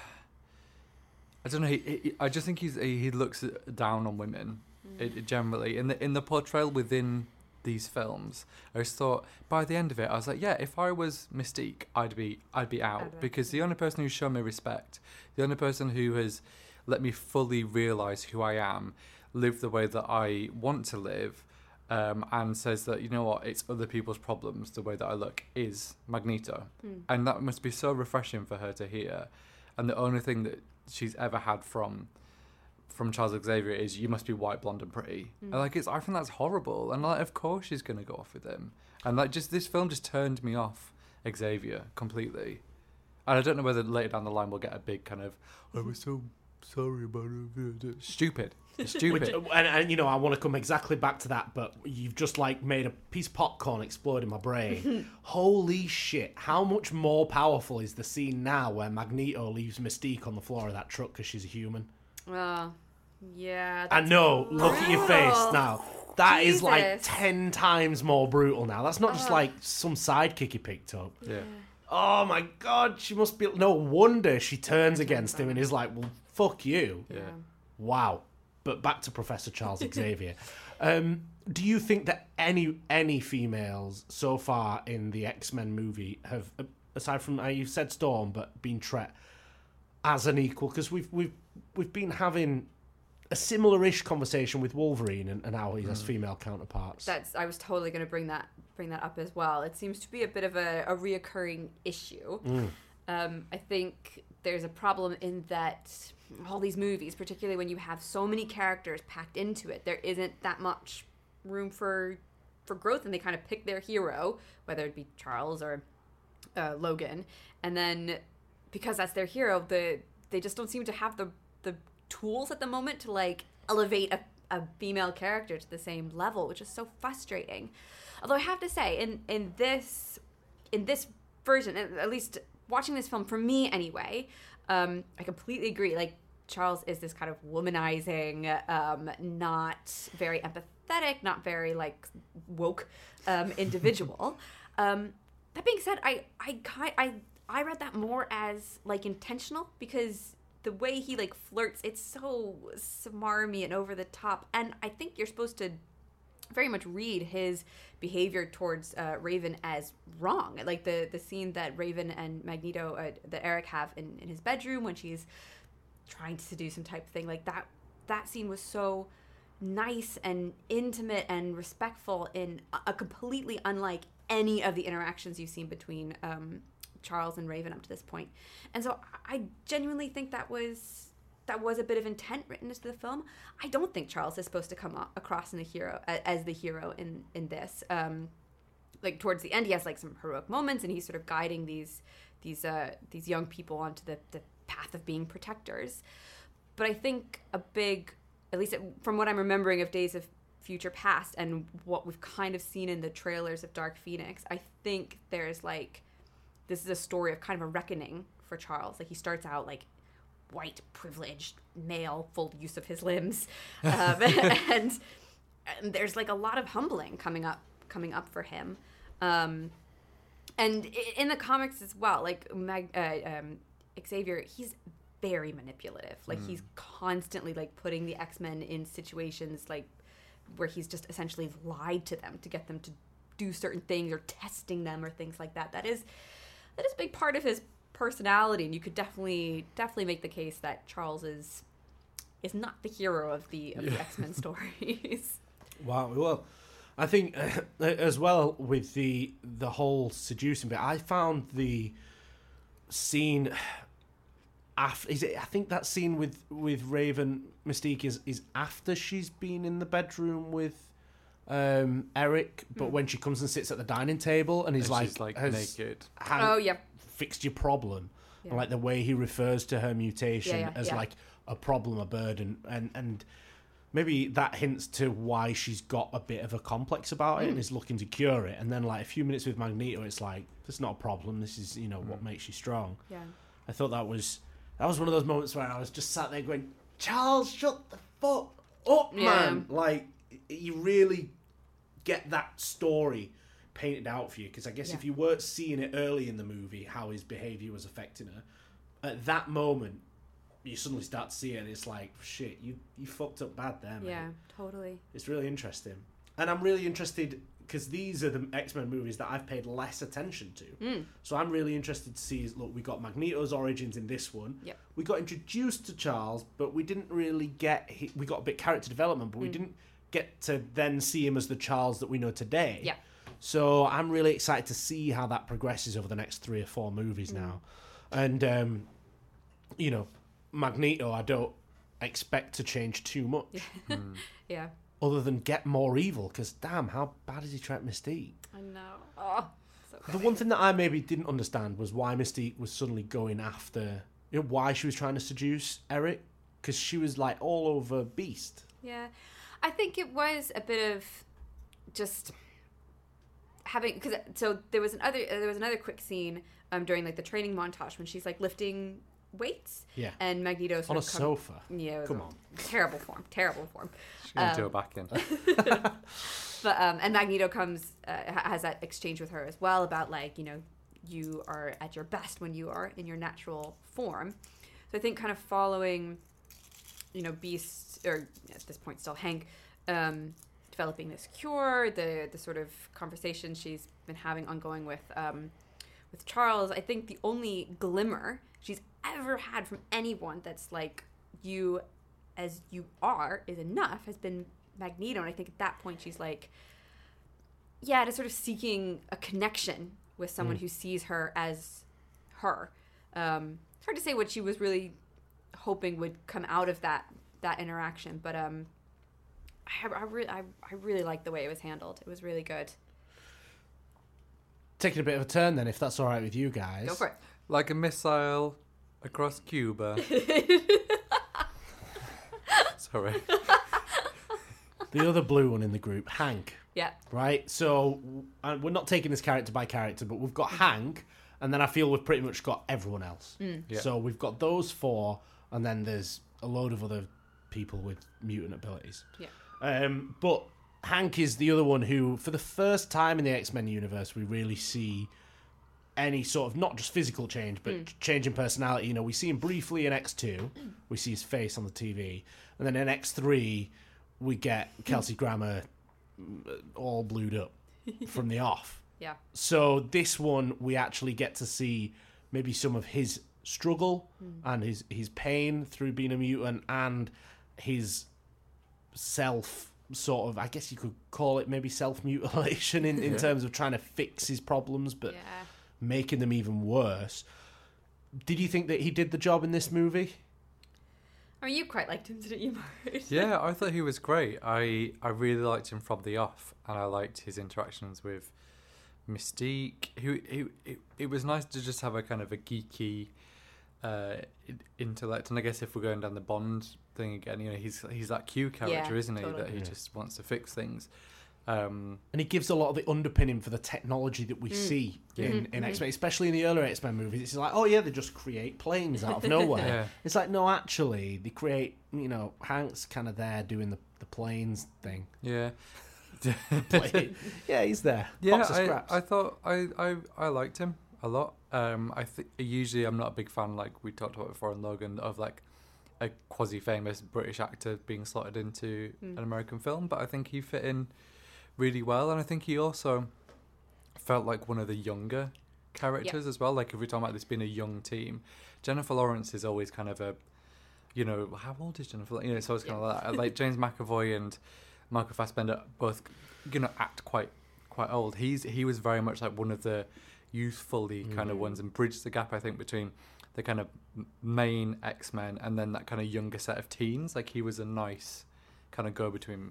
I don't know, he, he, I just think he's he, he looks down on women, mm. it, generally. In the, in the portrayal within... these films, I just thought by the end of it, I was like, yeah, if I was Mystique, I'd be I'd be out, I'd be- because the only person who's shown me respect, the only person who has let me fully realise who I am, live the way that I want to live, um, and says that, you know what, it's other people's problems, the way that I look, is Magneto. Mm. And that must be so refreshing for her to hear. And the only thing that she's ever had from from Charles Xavier is, you must be white, blonde and pretty. Mm. And like, it's, I think that's horrible. And like, of course she's going to go off with him. And like, just this film just turned me off Xavier completely. And I don't know whether later down the line we'll get a big kind of, I was so sorry about it. Stupid. Stupid. Which, and, and, you know, I want to come exactly back to that, but you've just, like, made a piece of popcorn explode in my brain. Holy shit. How much more powerful is the scene now where Magneto leaves Mystique on the floor of that truck because she's a human? Oh, yeah. I know. Look at your face brutal. now. That is like Jesus. ten times more brutal now. That's not just Ugh. like some sidekick he picked up. Yeah. Oh my god, she must be... No wonder she turns against him and is like, well, fuck you. Yeah. Wow. But back to Professor Charles Xavier. Um, do you think that any any females so far in the X-Men movie have, aside from, uh, you said Storm, but been treated as an equal? Because we've, we've, we've been having a similar-ish conversation with Wolverine and, and how he has female counterparts. That's. I was totally going to bring that bring that up as well. It seems to be a bit of a, a reoccurring issue. Mm. Um, I think there's a problem in that all these movies, particularly when you have so many characters packed into it, there isn't that much room for for growth, and they kind of pick their hero, whether it be Charles or uh, Logan, and then because that's their hero, the they just don't seem to have the the tools at the moment to like elevate a, a female character to the same level, which is so frustrating. Although I have to say, in in this in this version, at least watching this film, for me anyway, um, I completely agree. Like, Charles is this kind of womanizing, um, not very empathetic, not very like woke um, individual. um, that being said, I I kind I I read that more as like intentional, because the way he like flirts, it's so smarmy and over the top, and I think you're supposed to very much read his behavior towards uh, Raven as wrong. Like the the scene that Raven and Magneto, uh, that Eric have in, in his bedroom when she's trying to seduce him type thing, like that that scene was so nice and intimate and respectful, in a, a completely unlike any of the interactions you've seen between um, Charles and Raven up to this point. And so I genuinely think that was that was a bit of intent written into the film. I don't think Charles is supposed to come across in the hero as the hero in in this. Um, like towards the end, he has like some heroic moments, and he's sort of guiding these these uh, these young people onto the, the path of being protectors. But I think a big, at least from what I'm remembering of Days of Future Past and what we've kind of seen in the trailers of Dark Phoenix, I think there's like, this is a story of kind of a reckoning for Charles. Like, he starts out like white, privileged, male, full use of his limbs. Um, and, and there's like a lot of humbling coming up, coming up for him. Um, and in the comics as well, like Mag, uh, um, Xavier, he's very manipulative. Like he's constantly like putting the X-Men in situations like where he's just essentially lied to them to get them to do certain things or testing them or things like that. That is that is a big part of his personality, and you could definitely definitely make the case that Charles is is not the hero of the of the X-Men stories. Wow. Well, I think uh, as well with the the whole seducing bit, I found the scene after is it I think that scene with with Raven Mystique is is after she's been in the bedroom with um Eric, but mm. when she comes and sits at the dining table and he's and like, she's like has naked. Oh yeah, fixed your problem. Yeah. And like the way he refers to her mutation yeah, yeah, as yeah. like a problem, a burden, and and maybe that hints to why she's got a bit of a complex about it mm. and is looking to cure it. And then like a few minutes with Magneto, it's like, this is not a problem. This is, you know, mm. what makes you strong. Yeah. I thought that was that was one of those moments where I was just sat there going, Charles, shut the fuck up, yeah. man. Like, you really get that story painted out for you. Because I guess yeah. if you weren't seeing it early in the movie, how his behaviour was affecting her, at that moment, you suddenly start to see it and it's like, shit, you, you fucked up bad there, man. Yeah, totally. It's really interesting. And I'm really interested, because these are the X-Men movies that I've paid less attention to. Mm. So I'm really interested to see, look, we got Magneto's origins in this one. Yep. We got introduced to Charles, but we didn't really get, we got a bit character development, but mm. we didn't get to then see him as the Charles that we know today. Yeah. So I'm really excited to see how that progresses over the next three or four movies mm. now. And, um, you know, Magneto, I don't expect to change too much. Yeah. Mm. yeah. Other than get more evil, because damn, how bad has he trapped Mystique? I know. Oh, so the one thing that I maybe didn't understand was why Mystique was suddenly going after, you know, why she was trying to seduce Eric, because she was like all over Beast. Yeah, I think it was a bit of just having, because so there was another there was another quick scene um during like the training montage when she's like lifting weights. Yeah. And Magneto sort on a of come, sofa. Yeah. Come on. Terrible form. Terrible form. She's gonna um, do it back in. But um, and Magneto comes uh, has that exchange with her as well about like, you know, you are at your best when you are in your natural form. So I think kind of following, you know, Beast, or at this point still Hank, um, developing this cure, the the sort of conversation she's been having ongoing with um, with Charles, I think the only glimmer she's ever had from anyone that's like, you as you are is enough, has been Magneto. And I think at that point she's like, yeah, just sort of seeking a connection with someone mm. who sees her as her. Um, it's hard to say what she was really hoping would come out of that that interaction, but um, I, I really I, I really liked the way it was handled. It was really good. Taking a bit of a turn then, if that's all right with you guys. Go for it. Like a missile across Cuba. Sorry. The other blue one in the group, Hank. Yeah. Right? So, uh, we're not taking this character by character, but we've got Hank, and then I feel we've pretty much got everyone else. Mm. Yeah. So, we've got those four, and then there's a load of other people with mutant abilities. Yeah. Um, but Hank is the other one who, for the first time in the X-Men universe, we really see any sort of, not just physical change, but mm. change in personality. You know, we see him briefly in X two. We see his face on the T V. And then in X three, we get Kelsey Grammer all blued up from the off. Yeah. So this one, we actually get to see maybe some of his struggle mm. and his, his pain through being a mutant, and his self sort of, I guess you could call it maybe self-mutilation in, in yeah. terms of trying to fix his problems, but yeah. making them even worse. Did you think that he did the job in this movie? I mean, you quite liked him, didn't you, Mark? Yeah, I thought he was great. I, I really liked him from the off, and I liked his interactions with Mystique. He, he, it, it was nice to just have a kind of a geeky uh, intellect, and I guess if we're going down the Bond thing again, you know, he's he's that Q character, yeah, isn't he? totally. That he yeah. just wants to fix things. Um, and he gives a lot of the underpinning for the technology that we mm. see in, mm-hmm. in X-Men, especially in the earlier X-Men movies. It's like, oh yeah, they just create planes out of nowhere. Yeah. It's like, no, actually, they create, you know, Hank's kind of there doing the, the planes thing. yeah. Plane. Yeah, he's there. Yeah, Box of I, scraps. I thought I, I, I liked him. a lot. Um, I think usually I'm not a big fan, like we talked about before in Logan, of like a quasi-famous British actor being slotted into Mm. an American film, but I think he fit in really well, and I think he also felt like one of the younger characters as well. Like if we're talking about this being a young team, Jennifer Lawrence is always kind of a, you know, how old is Jennifer? You know, it's always kind Yeah. of like that. Like James McAvoy and Michael Fassbender both, you know, act quite quite old. He's he was very much like one of the youthfully kind of Mm. ones and bridged the gap, I think, between the kind of m- main X-Men and then that kind of younger set of teens. Like he was a nice kind of go between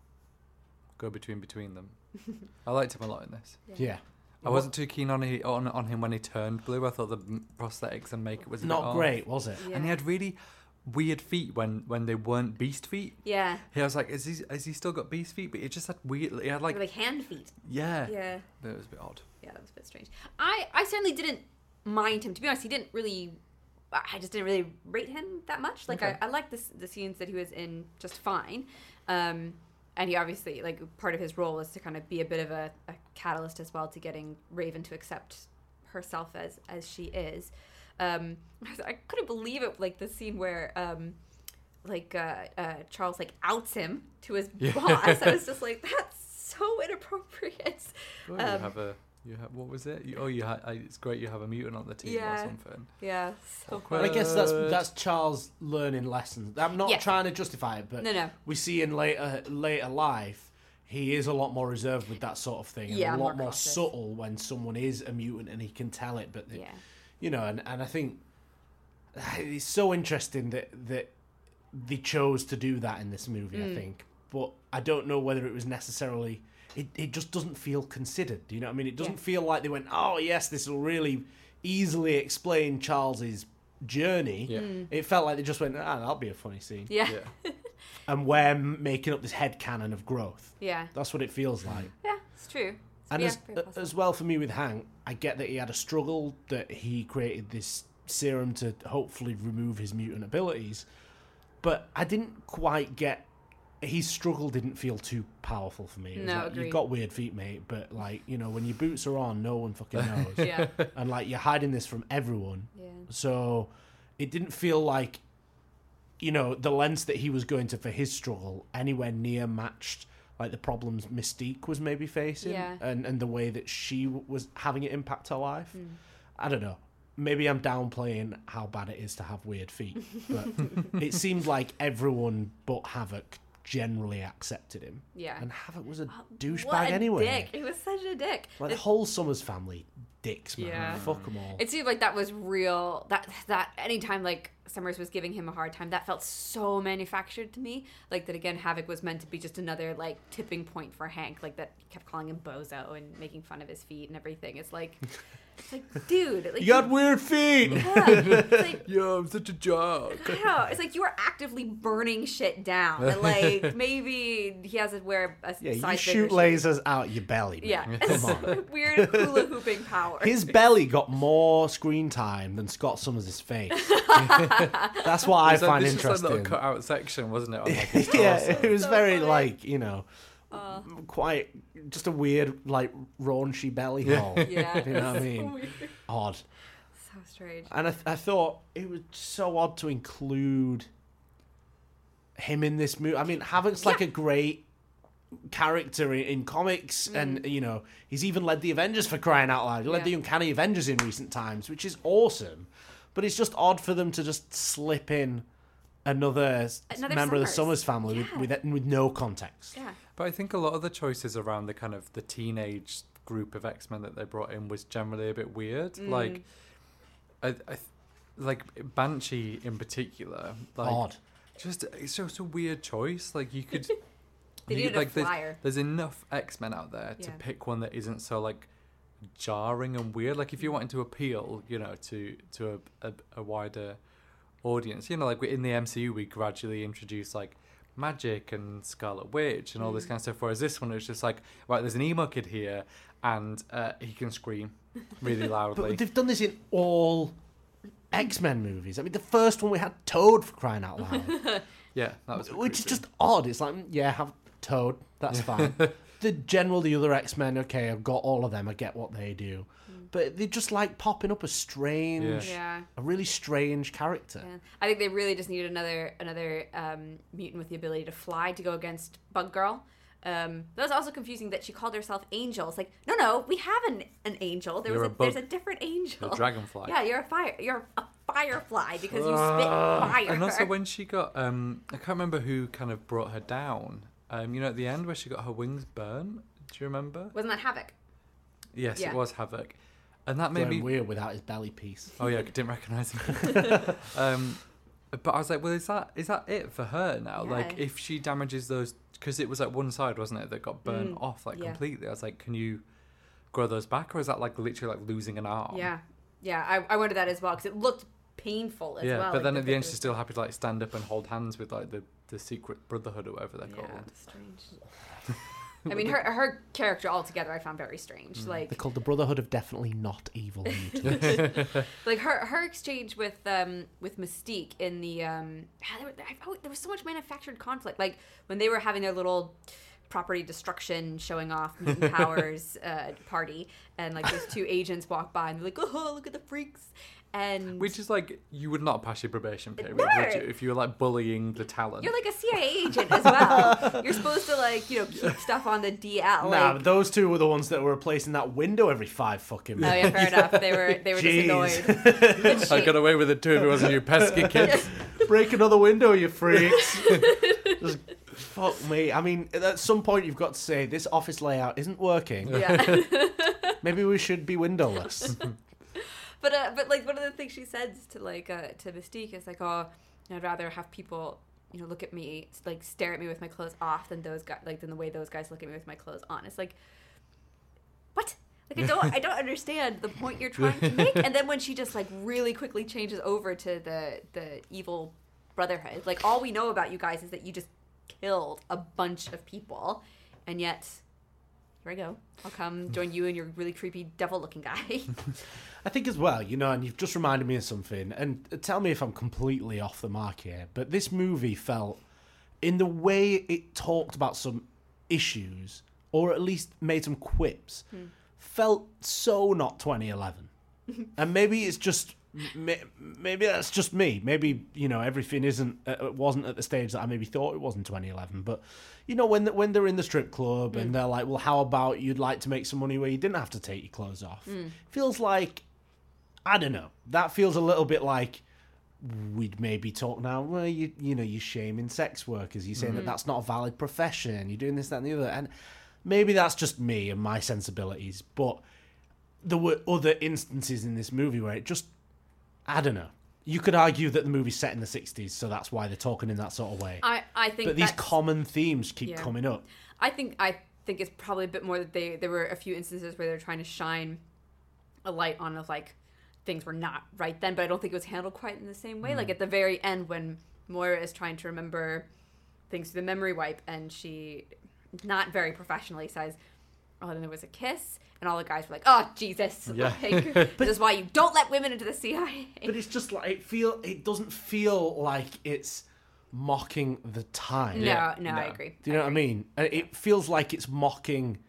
go between between them. I liked him a lot in this. Yeah. I wasn't too keen on he, on on him when he turned blue. I thought the m- prosthetics and makeup was a bit Not off. great, was it? Yeah. And he had really weird feet when, when they weren't beast feet. Yeah. He was like, is he has he still got beast feet? But he just had weird. He had Like, like like hand feet. yeah, Yeah. But it was a bit odd. Yeah, that was a bit strange. I, I certainly didn't mind him. To be honest, he didn't really. I just didn't really rate him that much. Like Okay. I, I liked the the scenes that he was in just fine, um, and he obviously like part of his role is to kind of be a bit of a, a catalyst as well to getting Raven to accept herself as as she is. Um, I couldn't believe it. Like the scene where. Um, like uh, uh, Charles like outs him to his Yeah. boss. I was just like, that's so inappropriate. Oh, you Um, have a you have what was it? You, oh, you had. I, it's great you have a mutant on the team Yeah. or something. Yeah, so Awkward. funny. I guess that's Good. that's Charles learning lessons. I'm not Yeah. trying to justify it, but No, no. we see in later later life he is a lot more reserved with that sort of thing, and Yeah, a lot more more cautious. subtle when someone is a mutant and he can tell it. But the- Yeah. you know, and, and I think it's so interesting that that they chose to do that in this movie. Mm. I think, but I don't know whether it was necessarily. It it just doesn't feel considered. Do you know what I mean? It doesn't Yeah. feel like they went, oh yes, this will really easily explain Charles's journey. Yeah. Mm. It felt like they just went, ah, that'll be a funny scene. Yeah. Yeah. And we're making up this headcanon of growth. Yeah. That's what it feels like. Yeah, it's true. And yeah, as, very possible. as well for me with Hank, I get that he had a struggle, that he created this serum to hopefully remove his mutant abilities. But I didn't quite get... His struggle didn't feel too powerful for me. It was No, like, agreed. you've got weird feet, mate, but, like, you know, when your boots are on, no one fucking knows. Yeah. And, like, you're hiding this from everyone. Yeah. So it didn't feel like, you know, the lengths that he was going to for his struggle anywhere near matched like the problems Mystique was maybe facing, Yeah. and, and the way that she w- was having it impact her life. Mm. I don't know. Maybe I'm downplaying how bad it is to have weird feet, but it seemed like everyone but Havoc generally accepted him. Yeah. And Havoc was a What douchebag a anyway. dick. He was such a dick. Like the It- whole Summers family, dicks, man. Yeah. Fuck them all. It seemed like that was real. That that anytime like Summers was giving him a hard time, that felt so manufactured to me. Like that again, Havoc was meant to be just another like tipping point for Hank. Like that he kept calling him bozo and making fun of his feet and everything. It's like, it's like, dude, like You got weird feet. yeah, it's like. Yo, I'm such a jock. I know. It's like you are actively burning shit down. And like maybe he has to wear a Yeah, you size shoot bigger lasers out your belly, man. Yeah, Come on. weird hula hooping power. His belly got more screen time than Scott Summers' face. That's what I It was like- find this was like a interesting. little cut out section, wasn't it? On like his Yeah, torso? it was So very funny. like, you know, Uh, quite just a weird like raunchy belly Yeah. hole. yeah, You know what I it's so mean? weird. Odd. So strange. And I, I thought it was so odd to include him in this movie. I mean, Havoc's like a great character in, in comics, and you know, he's even led the Avengers, for crying out loud. He led Yeah. the Uncanny Avengers in recent times, which is awesome. But it's just odd for them to just slip in another, s- Another member of the Summers. Summers family Yeah. with, with with no context. Yeah. But I think a lot of the choices around the kind of the teenage group of X-Men that they brought in was generally a bit weird. Mm. Like, I, I, th- like Banshee in particular. Like, Odd. Just it's just a weird choice. Like you could. They you- needed a like there's, flyer. there's enough X-Men out there to Yeah. pick one that isn't so like jarring and weird. Like if you wanted to appeal, you know, to to a, a, a wider audience, you know, like in the M C U we gradually introduce like magic and Scarlet Witch and all this Mm. kind of stuff. Whereas this one is just like, right, there's an emo kid here and uh, he can scream really loudly. But they've done this in all X-Men movies. I mean, the first one we had Toad, for crying out loud. Yeah, that was a bit Which is creepy. just odd. It's like, mm, yeah, have Toad, that's fine. The general, the other X-Men, okay, I've got all of them, I get what they do. but they just like popping up as strange, Yeah. a really strange character. Yeah. I think they really just needed another another um, mutant with the ability to fly to go against Bug Girl. Um, that was also confusing that she called herself Angel. It's like, no, no, we have an, an angel. There You're was a a, bug. there's a different angel. A dragonfly. Yeah, you're a fire. You're a firefly because you spit fire. And also when she got, um, I can't remember who kind of brought her down. Um, you know, at the end where she got her wings burnt. Do you remember? Wasn't that Havoc? Yes, Yeah. it was Havoc, and that made Going me. weird without his belly piece. Oh yeah, I didn't recognise him. um, but I was like, well, is that is that it for her now? Yeah. Like, if she damages those, because it was like one side, wasn't it, that got burnt Mm, off like yeah. completely. I was like, can you grow those back, or is that like literally like losing an arm? Yeah, yeah. I, I wondered that as well because it looked painful as yeah, well. but like, then at the end, picture she's still happy to like stand up and hold hands with like the, the secret brotherhood or whatever they're was- called. Yeah, strange. I mean, her her character altogether, I found very strange. Mm. Like, They're called the Brotherhood of Definitely Not Evil Mutants. like her her exchange with um with Mystique in the um yeah, there, I, oh, there was so much manufactured conflict. Like when they were having their little property destruction, showing off mutant powers uh, party, and like those two agents walk by and they're like, oh, look at the freaks. And Which is like, you would not pass your probation period, No. would you? If you were like bullying the talent. you're like a C I A agent as well. You're supposed to like you know keep stuff on the D L. Nah, Like, those two were the ones that were replacing that window every five fucking oh minutes. yeah, fair enough. They were they were Jeez. just annoyed. But I she- got away with it too if it wasn't you pesky kids. Break another window, you freaks. Just, fuck me. I mean, at some point you've got to say, this office layout isn't working. yeah. Maybe we should be windowless. But uh, but like one of the things she says to like uh, to Mystique is like, oh, I'd rather have people you know look at me like stare at me with my clothes off than those guys like than the way those guys look at me with my clothes on. It's like, what? Like I don't I don't understand the point you're trying to make. And then when she just like really quickly changes over to the the evil brotherhood, like all we know about you guys is that you just killed a bunch of people, and yet. Here I go. I'll come join you and your really creepy devil-looking guy. I think as well, you know, and you've just reminded me of something, and tell me if I'm completely off the mark here, but this movie felt, in the way it talked about some issues, or at least made some quips, Hmm. felt so not twenty eleven. And maybe it's just, maybe that's just me. Maybe, you know, everything isn't, uh, wasn't at the stage that I maybe thought it was in twenty eleven, but... You know, when when they're in the strip club and they're like, well, how about you'd like to make some money where you didn't have to take your clothes off? Feels like, I don't know, that feels a little bit like we'd maybe talk now, well, you you know, you're shaming sex workers. You're saying that that's not a valid profession. You're doing this, that, and the other. And maybe that's just me and my sensibilities. But there were other instances in this movie where it just, I don't know. You could argue that the movie's set in the sixties, so that's why they're talking in that sort of way. I, I think But these that's- common themes keep Yeah. coming up. I think I think it's probably a bit more that they there were a few instances where they're trying to shine a light on of like things were not right then, but I don't think it was handled quite in the same way. Like at the very end when Moira is trying to remember things through the memory wipe and she not very professionally says, oh, then there was a kiss, and all the guys were like, oh Jesus. Yeah. Like, this is why you don't let women into the C I A. But it's just like it feel. It doesn't feel like it's mocking the time. No, Yeah, no, no. I agree. Do you know what I mean? Uh, It feels like it's mocking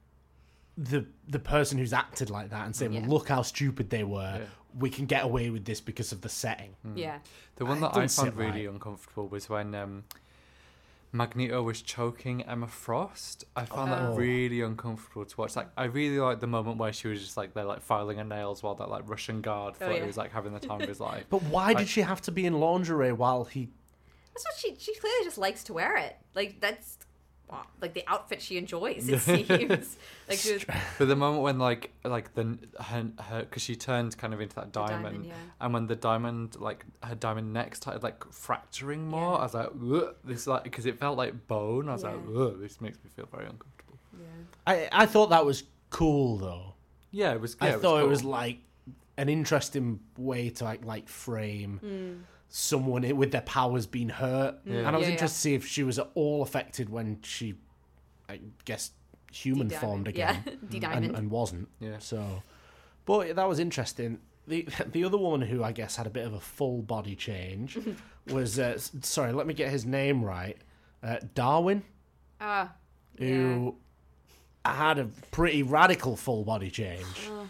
the the person who's acted like that and saying, Yeah. "Well, look how stupid they were. Yeah. We can get away with this because of the setting." Yeah. The one It that I doesn't sit found really right. uncomfortable was when um, Magneto was choking Emma Frost. I found Oh. that really uncomfortable to watch. Like, I really liked the moment where she was just like there, like filing her nails while that like Russian guard Oh, thought yeah. he was like having the time of his life. But why I- did she have to be in lingerie while he? That's what she she clearly just likes to wear it. Like that's well, like the outfit she enjoys. It seems like she was But the moment when like like the her her because she turned kind of into that the diamond, diamond, yeah. and when the diamond like her diamond neck started like fracturing more, Yeah. I was like, ugh, this like because it felt like bone. I was like, Yeah. ugh, this makes me feel very uncomfortable. Yeah. I I thought that was cool though. Yeah, it was. Yeah, I thought it was cool. like an interesting way to like like frame Mm. someone with their powers being hurt. Yeah. And I was Yeah, interested yeah. to see if she was at all affected when she, I guess, human D-diamond. formed Yeah, again. D-diamond. and, and wasn't. Yeah. So, but that was interesting. The the other woman who I guess had a bit of a full body change was uh, s- sorry, let me get his name right. Uh, Darwin, Ah. who had a pretty radical full body change. Oh.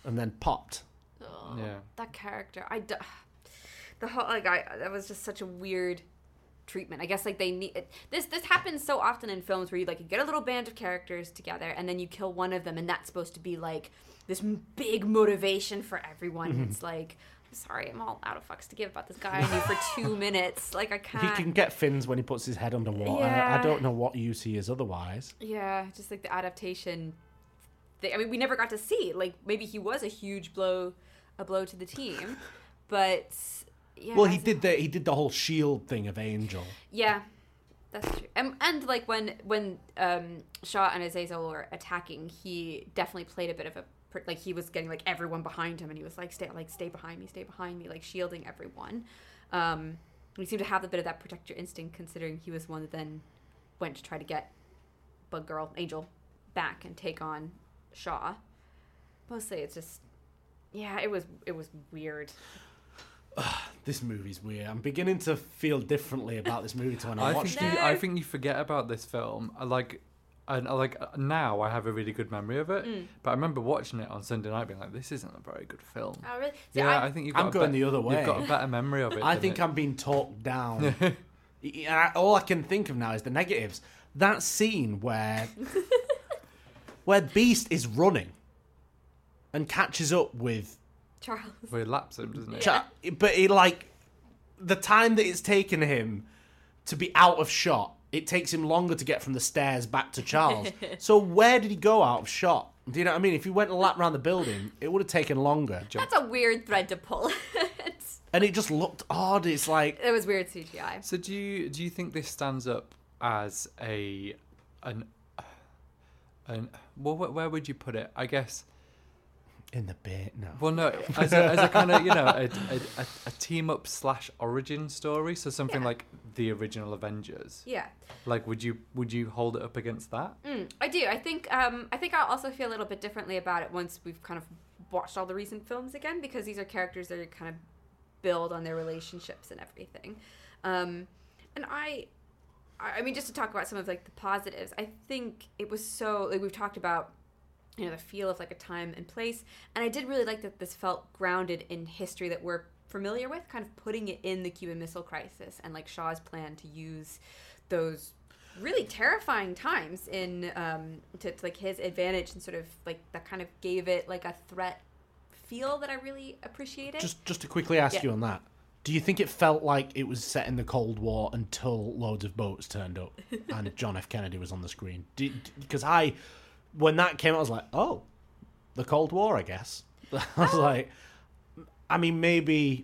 and then popped. Ugh, Yeah. that character. I d- the whole like I that was just such a weird treatment. I guess like they need this. This happens so often in films where you like you get a little band of characters together and then you kill one of them, and that's supposed to be like this m- big motivation for everyone. Mm-hmm. It's like, I'm sorry, I'm all out of fucks to give about this guy I knew for two minutes. Like I can't. He can get fins when he puts his head underwater. Yeah. I don't know what use he is otherwise. Yeah, just like the adaptation. Thing. I mean, we never got to see. Like maybe he was a huge blow, a blow to the team, but. Yeah, Well, he did the he did the whole shield thing of Angel. Yeah, that's true. And, and like when when um, Shaw and Azazel were attacking, he definitely played a bit of a like he was getting like everyone behind him, and he was like stay like stay behind me, stay behind me, like shielding everyone. Um, he seemed to have a bit of that protector instinct, considering he was one that then went to try to get Bug Girl Angel back and take on Shaw. Mostly, it's just yeah, it was it was weird. This movie's weird. I'm beginning to feel differently about this movie to when I, I watched think it. you, I think you forget about this film. I Like, and I like now I have a really good memory of it. Mm. But I remember watching it on Sunday night, being like, "This isn't a very good film." Oh really? See, Yeah, I, I think you've got I'm a going bet- the other way. You've got a better memory of it. I than think it. I'm being talked down. And I, all I can think of now is the negatives. That scene where where Beast is running and catches up with Charles. Well, it laps him, doesn't it? Cha- but he like the time that it's taken him to be out of shot, it takes him longer to get from the stairs back to Charles. So where did he go out of shot? Do you know what I mean? If he went a lap around the building, it would have taken longer. That's a weird thread to pull. It's, And it just looked odd. It's like it was weird C G I. So do you do you think this stands up as a an an well where, where would you put it? I guess. in the bit. No. Well, no, as a, as a kind of you know a, a, a, a team up slash origin story. So something Yeah. like the original Avengers. Yeah, Like, would you would you hold it up against that? mm, I do. I think um, I think I'll also feel a little bit differently about it once we've kind of watched all the recent films again, because these are characters that are kind of build on their relationships and everything. Um, and I, I I mean, just to talk about some of like the positives, I think it was so like we've talked about, you know, the feel of like a time and place, and I did really like that this felt grounded in history that we're familiar with, kind of putting it in the Cuban Missile Crisis and like Shaw's plan to use those really terrifying times in um to, to like his advantage, and sort of like that kind of gave it like a threat feel that I really appreciated. Just just to quickly ask Yeah. you on that. Do you think it felt like it was set in the Cold War until loads of boats turned up and John F. Kennedy was on the screen? Because I, when that came out, I was like, oh, the Cold War, I guess. I was like, I mean, maybe.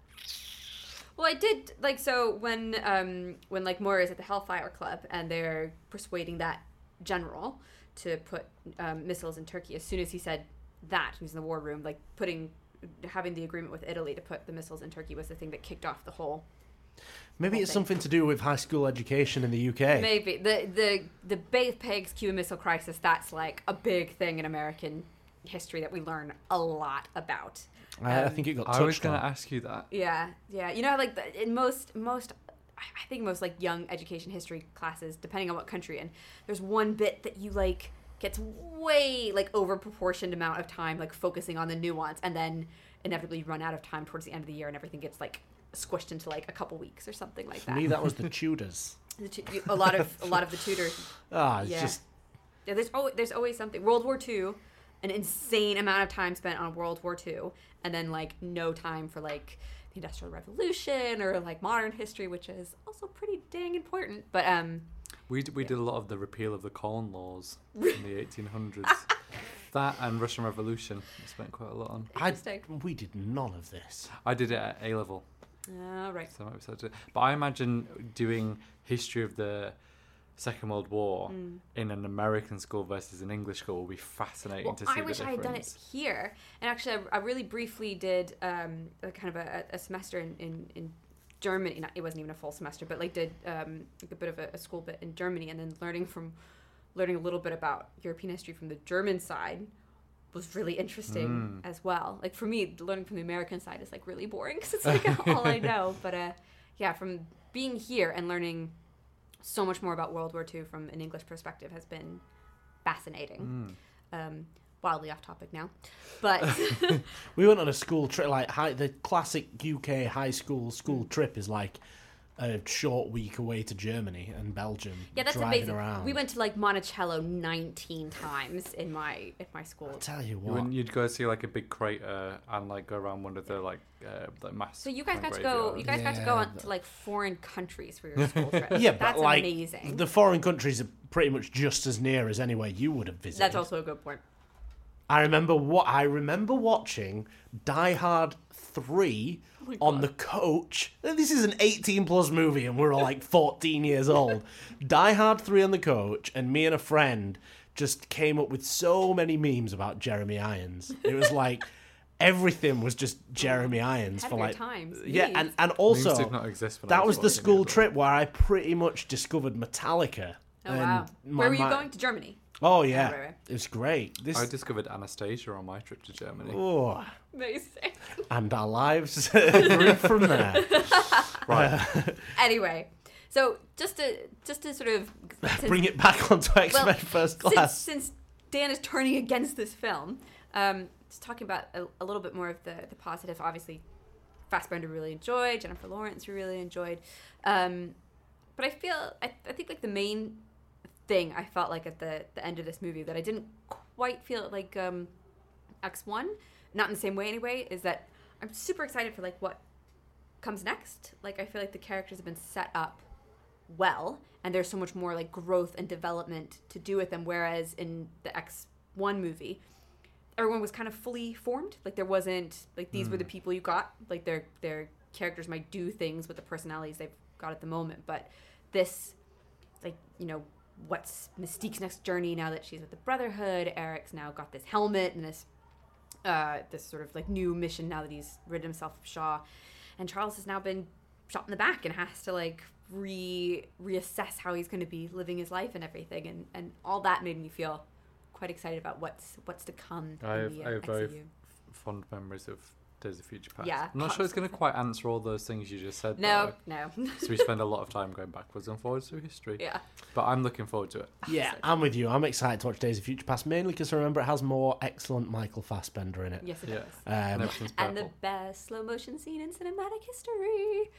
Well, I did like so when um when like Moore is at the Hellfire Club and they're persuading that general to put um, missiles in Turkey. As soon as he said that, he was in the war room, like putting having the agreement with Italy to put the missiles in Turkey was the thing that kicked off the whole. Maybe whole it's thing. something to do with high school education in the U K. Maybe the the the Bay of Pigs Cuban Missile Crisis. That's like a big thing in American history that we learn a lot about. I, I Um, think it got touched I was going on. to ask you that. Yeah, yeah. You know, how, like the, in most most, I I think most like young education history classes, depending on what country you're in, there's one bit that you like gets way like over proportioned amount of time like focusing on the nuance, and then inevitably you run out of time towards the end of the year, and everything gets like squished into like a couple weeks or something like For that. me, that was the Tudors. The tu- you- a lot of a lot of the Tudors. Ah, it's Yeah. just Yeah, there's always there's always something. World War Two, an insane amount of time spent on World War Two, and then like no time for like the Industrial Revolution or like modern history, which is also pretty dang important. But um, We d- we Yeah. did a lot of the repeal of the Corn Laws in the eighteen hundreds. That and Russian Revolution. We spent quite a lot on. I, interesting. we did none of this. I did it at A level. All right. So I might be able to- But I imagine doing history of the Second World War Mm. in an American school versus an English school will be fascinating Well, to see I the wish I difference. had done it here. And actually, I, I really briefly did um, a kind of a, a semester in, in, in Germany. Not, it wasn't even a full semester, but like did um, like a bit of a, a school bit in Germany, and then learning from learning a little bit about European history from the German side was really interesting Mm. as well. Like for me, learning from the American side is like really boring because it's like all I know. But uh, yeah, from being here and learning so much more about World War Two from an English perspective has been fascinating. Mm. Um, wildly off topic now. But We went on a school trip, like high, the classic U K high school school trip is like a short week away to Germany and Belgium. yeah, that's driving amazing. around. We went to like Monticello nineteen times in my in my school. I'll tell you You what. wouldn't- You'd go see like a big crater and like go around one of the like uh, like mass. So you guys kind got of to go. You graveyards. guys got to go Yeah, on but- to like foreign countries for your school trip. yeah, but that's like amazing. the foreign countries are pretty much just as near as anywhere you would have visited. That's also a good point. I remember what I remember watching Die Hard three Oh on the coach. This is an eighteen plus movie and we're all like fourteen years old. Die Hard three on the coach, and me and a friend just came up with so many memes about Jeremy Irons. It was like everything was just Jeremy Irons Ahead for of your like times, yeah, jeez. and and Memes also did not exist when I that was was the watching it school as well. trip where I pretty much discovered Metallica. Oh And wow. my Where were you mi- going? To Germany. Oh yeah, right, right. it was great. This I discovered Anastasia on my trip to Germany. oh, Amazing. and our lives grew from there. Right. Anyway, so just to just to sort of since, Bring it back onto X Men well, First since, Class. since Dan is turning against this film, um, just talking about a, a little bit more of the the positive. Obviously, Fassbender really enjoyed. Jennifer Lawrence we really enjoyed. Um, but I feel I, I think like the main thing I felt like at the the end of this movie that I didn't quite feel like um, X one, not in the same way anyway, is that I'm super excited for like what comes next. Like I feel like the characters have been set up well, and there's so much more like growth and development to do with them, whereas in the X one movie everyone was kind of fully formed. Like there wasn't like these were the people you got, like their their characters might do things with the personalities they've got at the moment, but this, like, you know, what's Mystique's next journey now that she's with the Brotherhood? Eric's now got this helmet and this uh this sort of like new mission now that he's rid himself of Shaw, and Charles has now been shot in the back and has to like re reassess how he's going to be living his life and everything, and and all that made me feel quite excited about what's what's to come. I in have, the, I uh, have very X C U. f- fond memories of Days of Future Past. Yeah, I'm not sure it's going to quite answer all those things you just said. No, though. no. So we spend a lot of time going backwards and forwards through history. Yeah. But I'm looking forward to it. Yeah, I'm with you. I'm excited to watch Days of Future Past, mainly because I remember it has more excellent Michael Fassbender in it. Yes, it Yeah. does. And Um, everything's And the purple. best slow motion scene in cinematic history.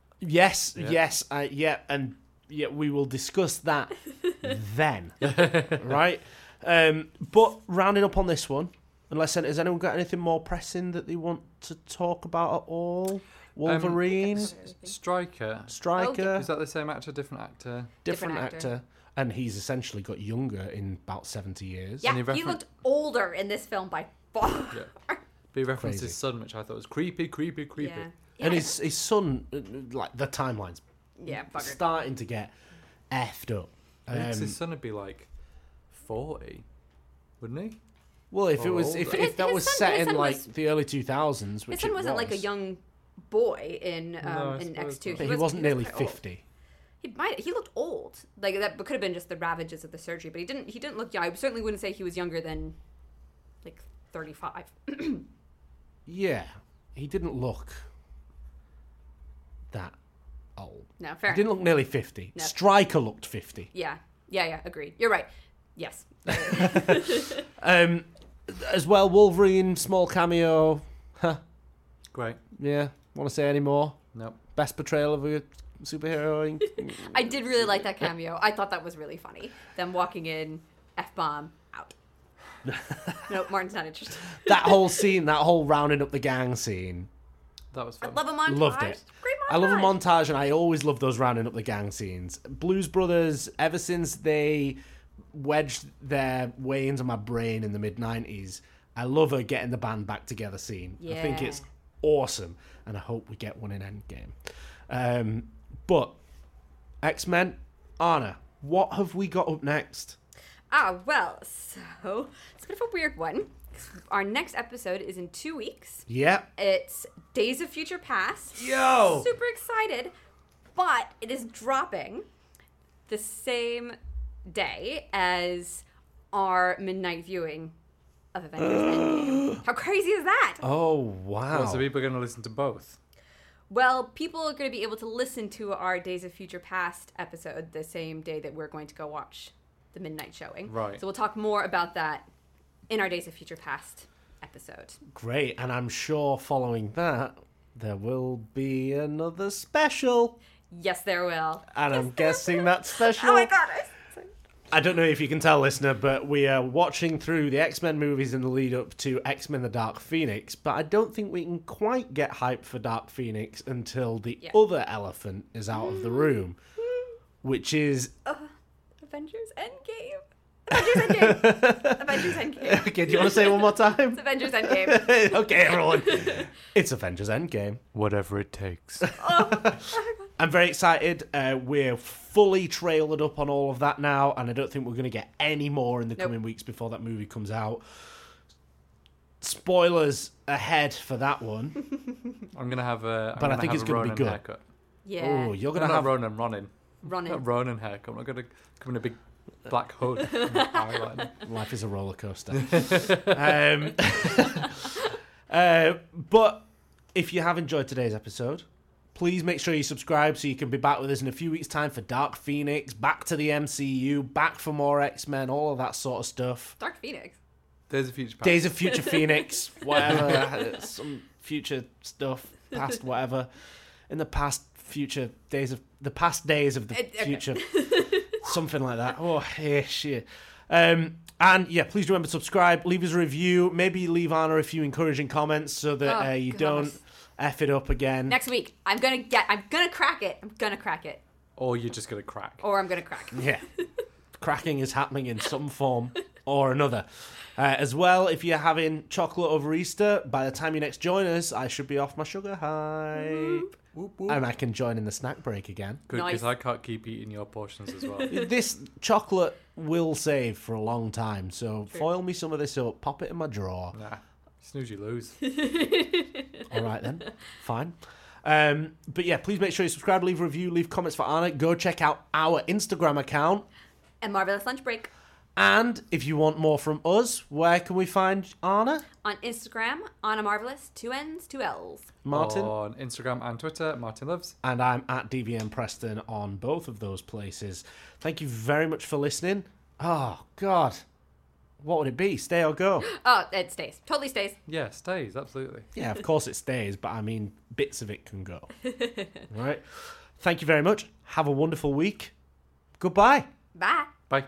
yes, Yeah. yes, uh, yeah, and yeah, we will discuss that then, right? Um, but rounding up on this one, unless has anyone got anything more pressing that they want to talk about at all? Wolverine, S- Stryker. Striker, Is that the same actor, different actor? different, Different actor. actor. and he's essentially got younger in about seventy years. Yeah, Any he reference- looked older in this film by far. Yeah. But he referenced Crazy. his son, which I thought was creepy, creepy, creepy. Yeah. And Yeah. his his son, uh, like the timeline's Yeah, buggered. starting to get effed up. I think Um, his son would be like forty, wouldn't he? well, if it or was if, older. if His- that his was son- set his in son like was- the early two thousands, which His son it wasn't was, like a young boy in um, No, I in suppose X two. not. but he was- wasn't was nearly quite old. fifty. He might. He looked old. Like that could have been just the ravages of the surgery, but he didn't. He didn't look young. I certainly wouldn't say he was younger than like thirty-five. Yeah, he didn't look that old. No, fair. He didn't look nearly fifty. No. Stryker looked fifty. Yeah, yeah, yeah. Agreed. You're right. Yes. Um, as well, Wolverine small cameo. Huh? Great. Yeah. Want to say any more? Nope. Best portrayal of a superhero. I did really like that cameo. I thought that was really funny. Them walking in, F bomb out. Nope, Martin's not interested. That whole scene, that whole rounding up the gang scene. That was I fun. love a montage. Loved it. Great montage. I love a montage, and I always love those rounding up the gang scenes. Blues Brothers, ever since they wedged their way into my brain in the mid nineties, I love a getting the band back together scene. I think Yeah. it's awesome, and I hope we get one in Endgame. Um, but X-Men, Anna, what have we got up next? Ah, well, so it's a bit of a weird one. Our next episode is in two weeks. Yep. It's Days of Future Past. Yo! Super excited, but it is dropping the same day as our midnight viewing of Avengers Endgame. How crazy is that? Oh, wow. Well, so people are going to listen to both. Well, people are going to be able to listen to our Days of Future Past episode the same day that we're going to go watch the midnight showing. Right. So we'll talk more about that in our Days of Future Past episode. Great, and I'm sure following that, there will be another special. Yes, there will. And I'm guessing that special... Oh my god! I- I don't know if you can tell, listener, but we are watching through the X-Men movies in the lead up to X-Men the Dark Phoenix, but I don't think we can quite get hyped for Dark Phoenix until the Yeah. other elephant is out of the room, which is... Uh, Avengers Endgame. Avengers Endgame. Avengers Endgame. Okay, do you want to say it one more time? It's Avengers Endgame. Okay, everyone. It's Avengers Endgame. Whatever it takes. I'm very excited. Uh, we're fully trailered up on all of that now, and I don't think we're going to get any more in the Nope. coming weeks before that movie comes out. Spoilers ahead for that one. I'm gonna have a. I'm But I gonna think have it's a gonna be Ronin good. haircut. Yeah. Oh, you're going No, to not have... Ronin, Ronin. Running. Not Ronin haircut. I'm not gonna come in a big black hood. and eyeliner. Life is a roller coaster. um, uh, but if you have enjoyed today's episode, please make sure you subscribe so you can be back with us in a few weeks' time for Dark Phoenix, back to the M C U, back for more X-Men, all of that sort of stuff. Dark Phoenix. Days of Future Past. Days of Future Phoenix, whatever, some future stuff, past whatever. In the past, future days of the past days of the Uh, okay. future, something like that. Oh, yeah, shit. Um, and yeah, please remember to subscribe, leave us a review, maybe leave Anna a few encouraging comments so that Oh, uh, you gosh. don't F it up again. Next week, I'm gonna get. I'm gonna crack it. I'm gonna crack it, Or you're just gonna crack. or I'm gonna crack. Yeah. Cracking is happening in some form or another. Uh, as well, if you're having chocolate over Easter, by the time you next join us, I should be off my sugar hype. Whoop, whoop. And I can join in the snack break again. Good, because Nice. I can't keep eating your portions as well. This chocolate will save for a long time, so True. foil me some of this up, pop it in my drawer. Nah, snooze you lose. All right then, fine. Um, but yeah, please make sure you subscribe, leave a review, leave comments for Anna. Go check out our Instagram account. And Marvelous Lunch Break And if you want more from us, where can we find Anna? on Instagram, Anna Marvelous, two N's, two L's. Martin? On Instagram and Twitter, Martin Loves. And I'm at D V M Preston on both of those places. Thank you very much for listening. Oh, God. What would it be? Stay or go? Oh, it stays. Totally stays. Yeah, stays, absolutely. Yeah, of course it stays, but I mean, bits of it can go. All right. Thank you very much. Have a wonderful week. Goodbye. Bye. Bye.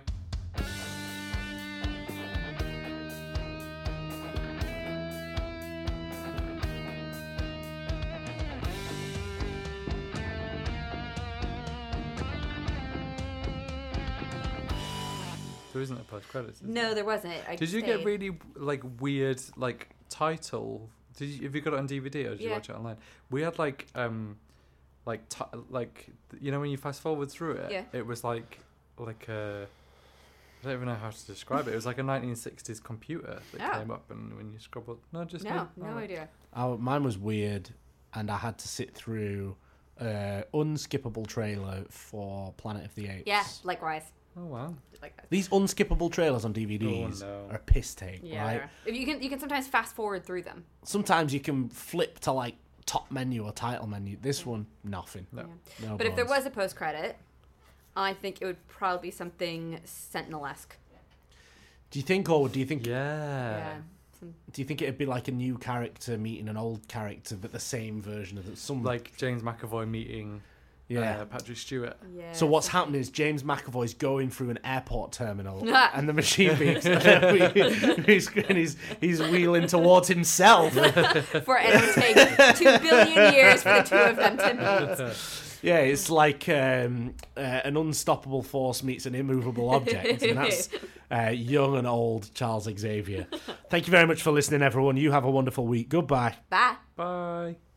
There isn't a post credits. is No, there? there wasn't. I Did you stayed. get really like weird like title? Did you have you got it on D V D or did you Yeah. watch it online? We had like um like ti like you know when you fast forward through it, Yeah. it was like like a I don't even know how to describe it. It was like a nineteen sixties computer that Oh. came up, and when you scroll, no, just No, me? no Oh. idea. Oh, mine was weird, and I had to sit through uh, unskippable trailer for Planet of the Apes. Yeah, likewise. Oh wow! Like that. These unskippable trailers on D V Ds Oh, no. are a piss take, Yeah. right? If you can, you can sometimes fast forward through them. Sometimes you can flip to like top menu or title menu. This one, nothing. No. Yeah. No But if there bones. was a post credit, I think it would probably be something Sentinel-esque. Do you think, or do you think, Yeah. Yeah. Some, do you think it'd be like a new character meeting an old character, but the same version of it? Some Like James McAvoy meeting yeah. uh, Patrick Stewart. yeah. So what's something- happening is James McAvoy's going through an airport terminal, and the machine beeps, and he's, and he's he's wheeling towards himself. For and it would take two billion years for the two of them to meet. Yeah, it's like um, uh, an unstoppable force meets an immovable object, and that's uh, young and old Charles Xavier. Thank you very much for listening, everyone. You have a wonderful week. Goodbye. Bye. Bye.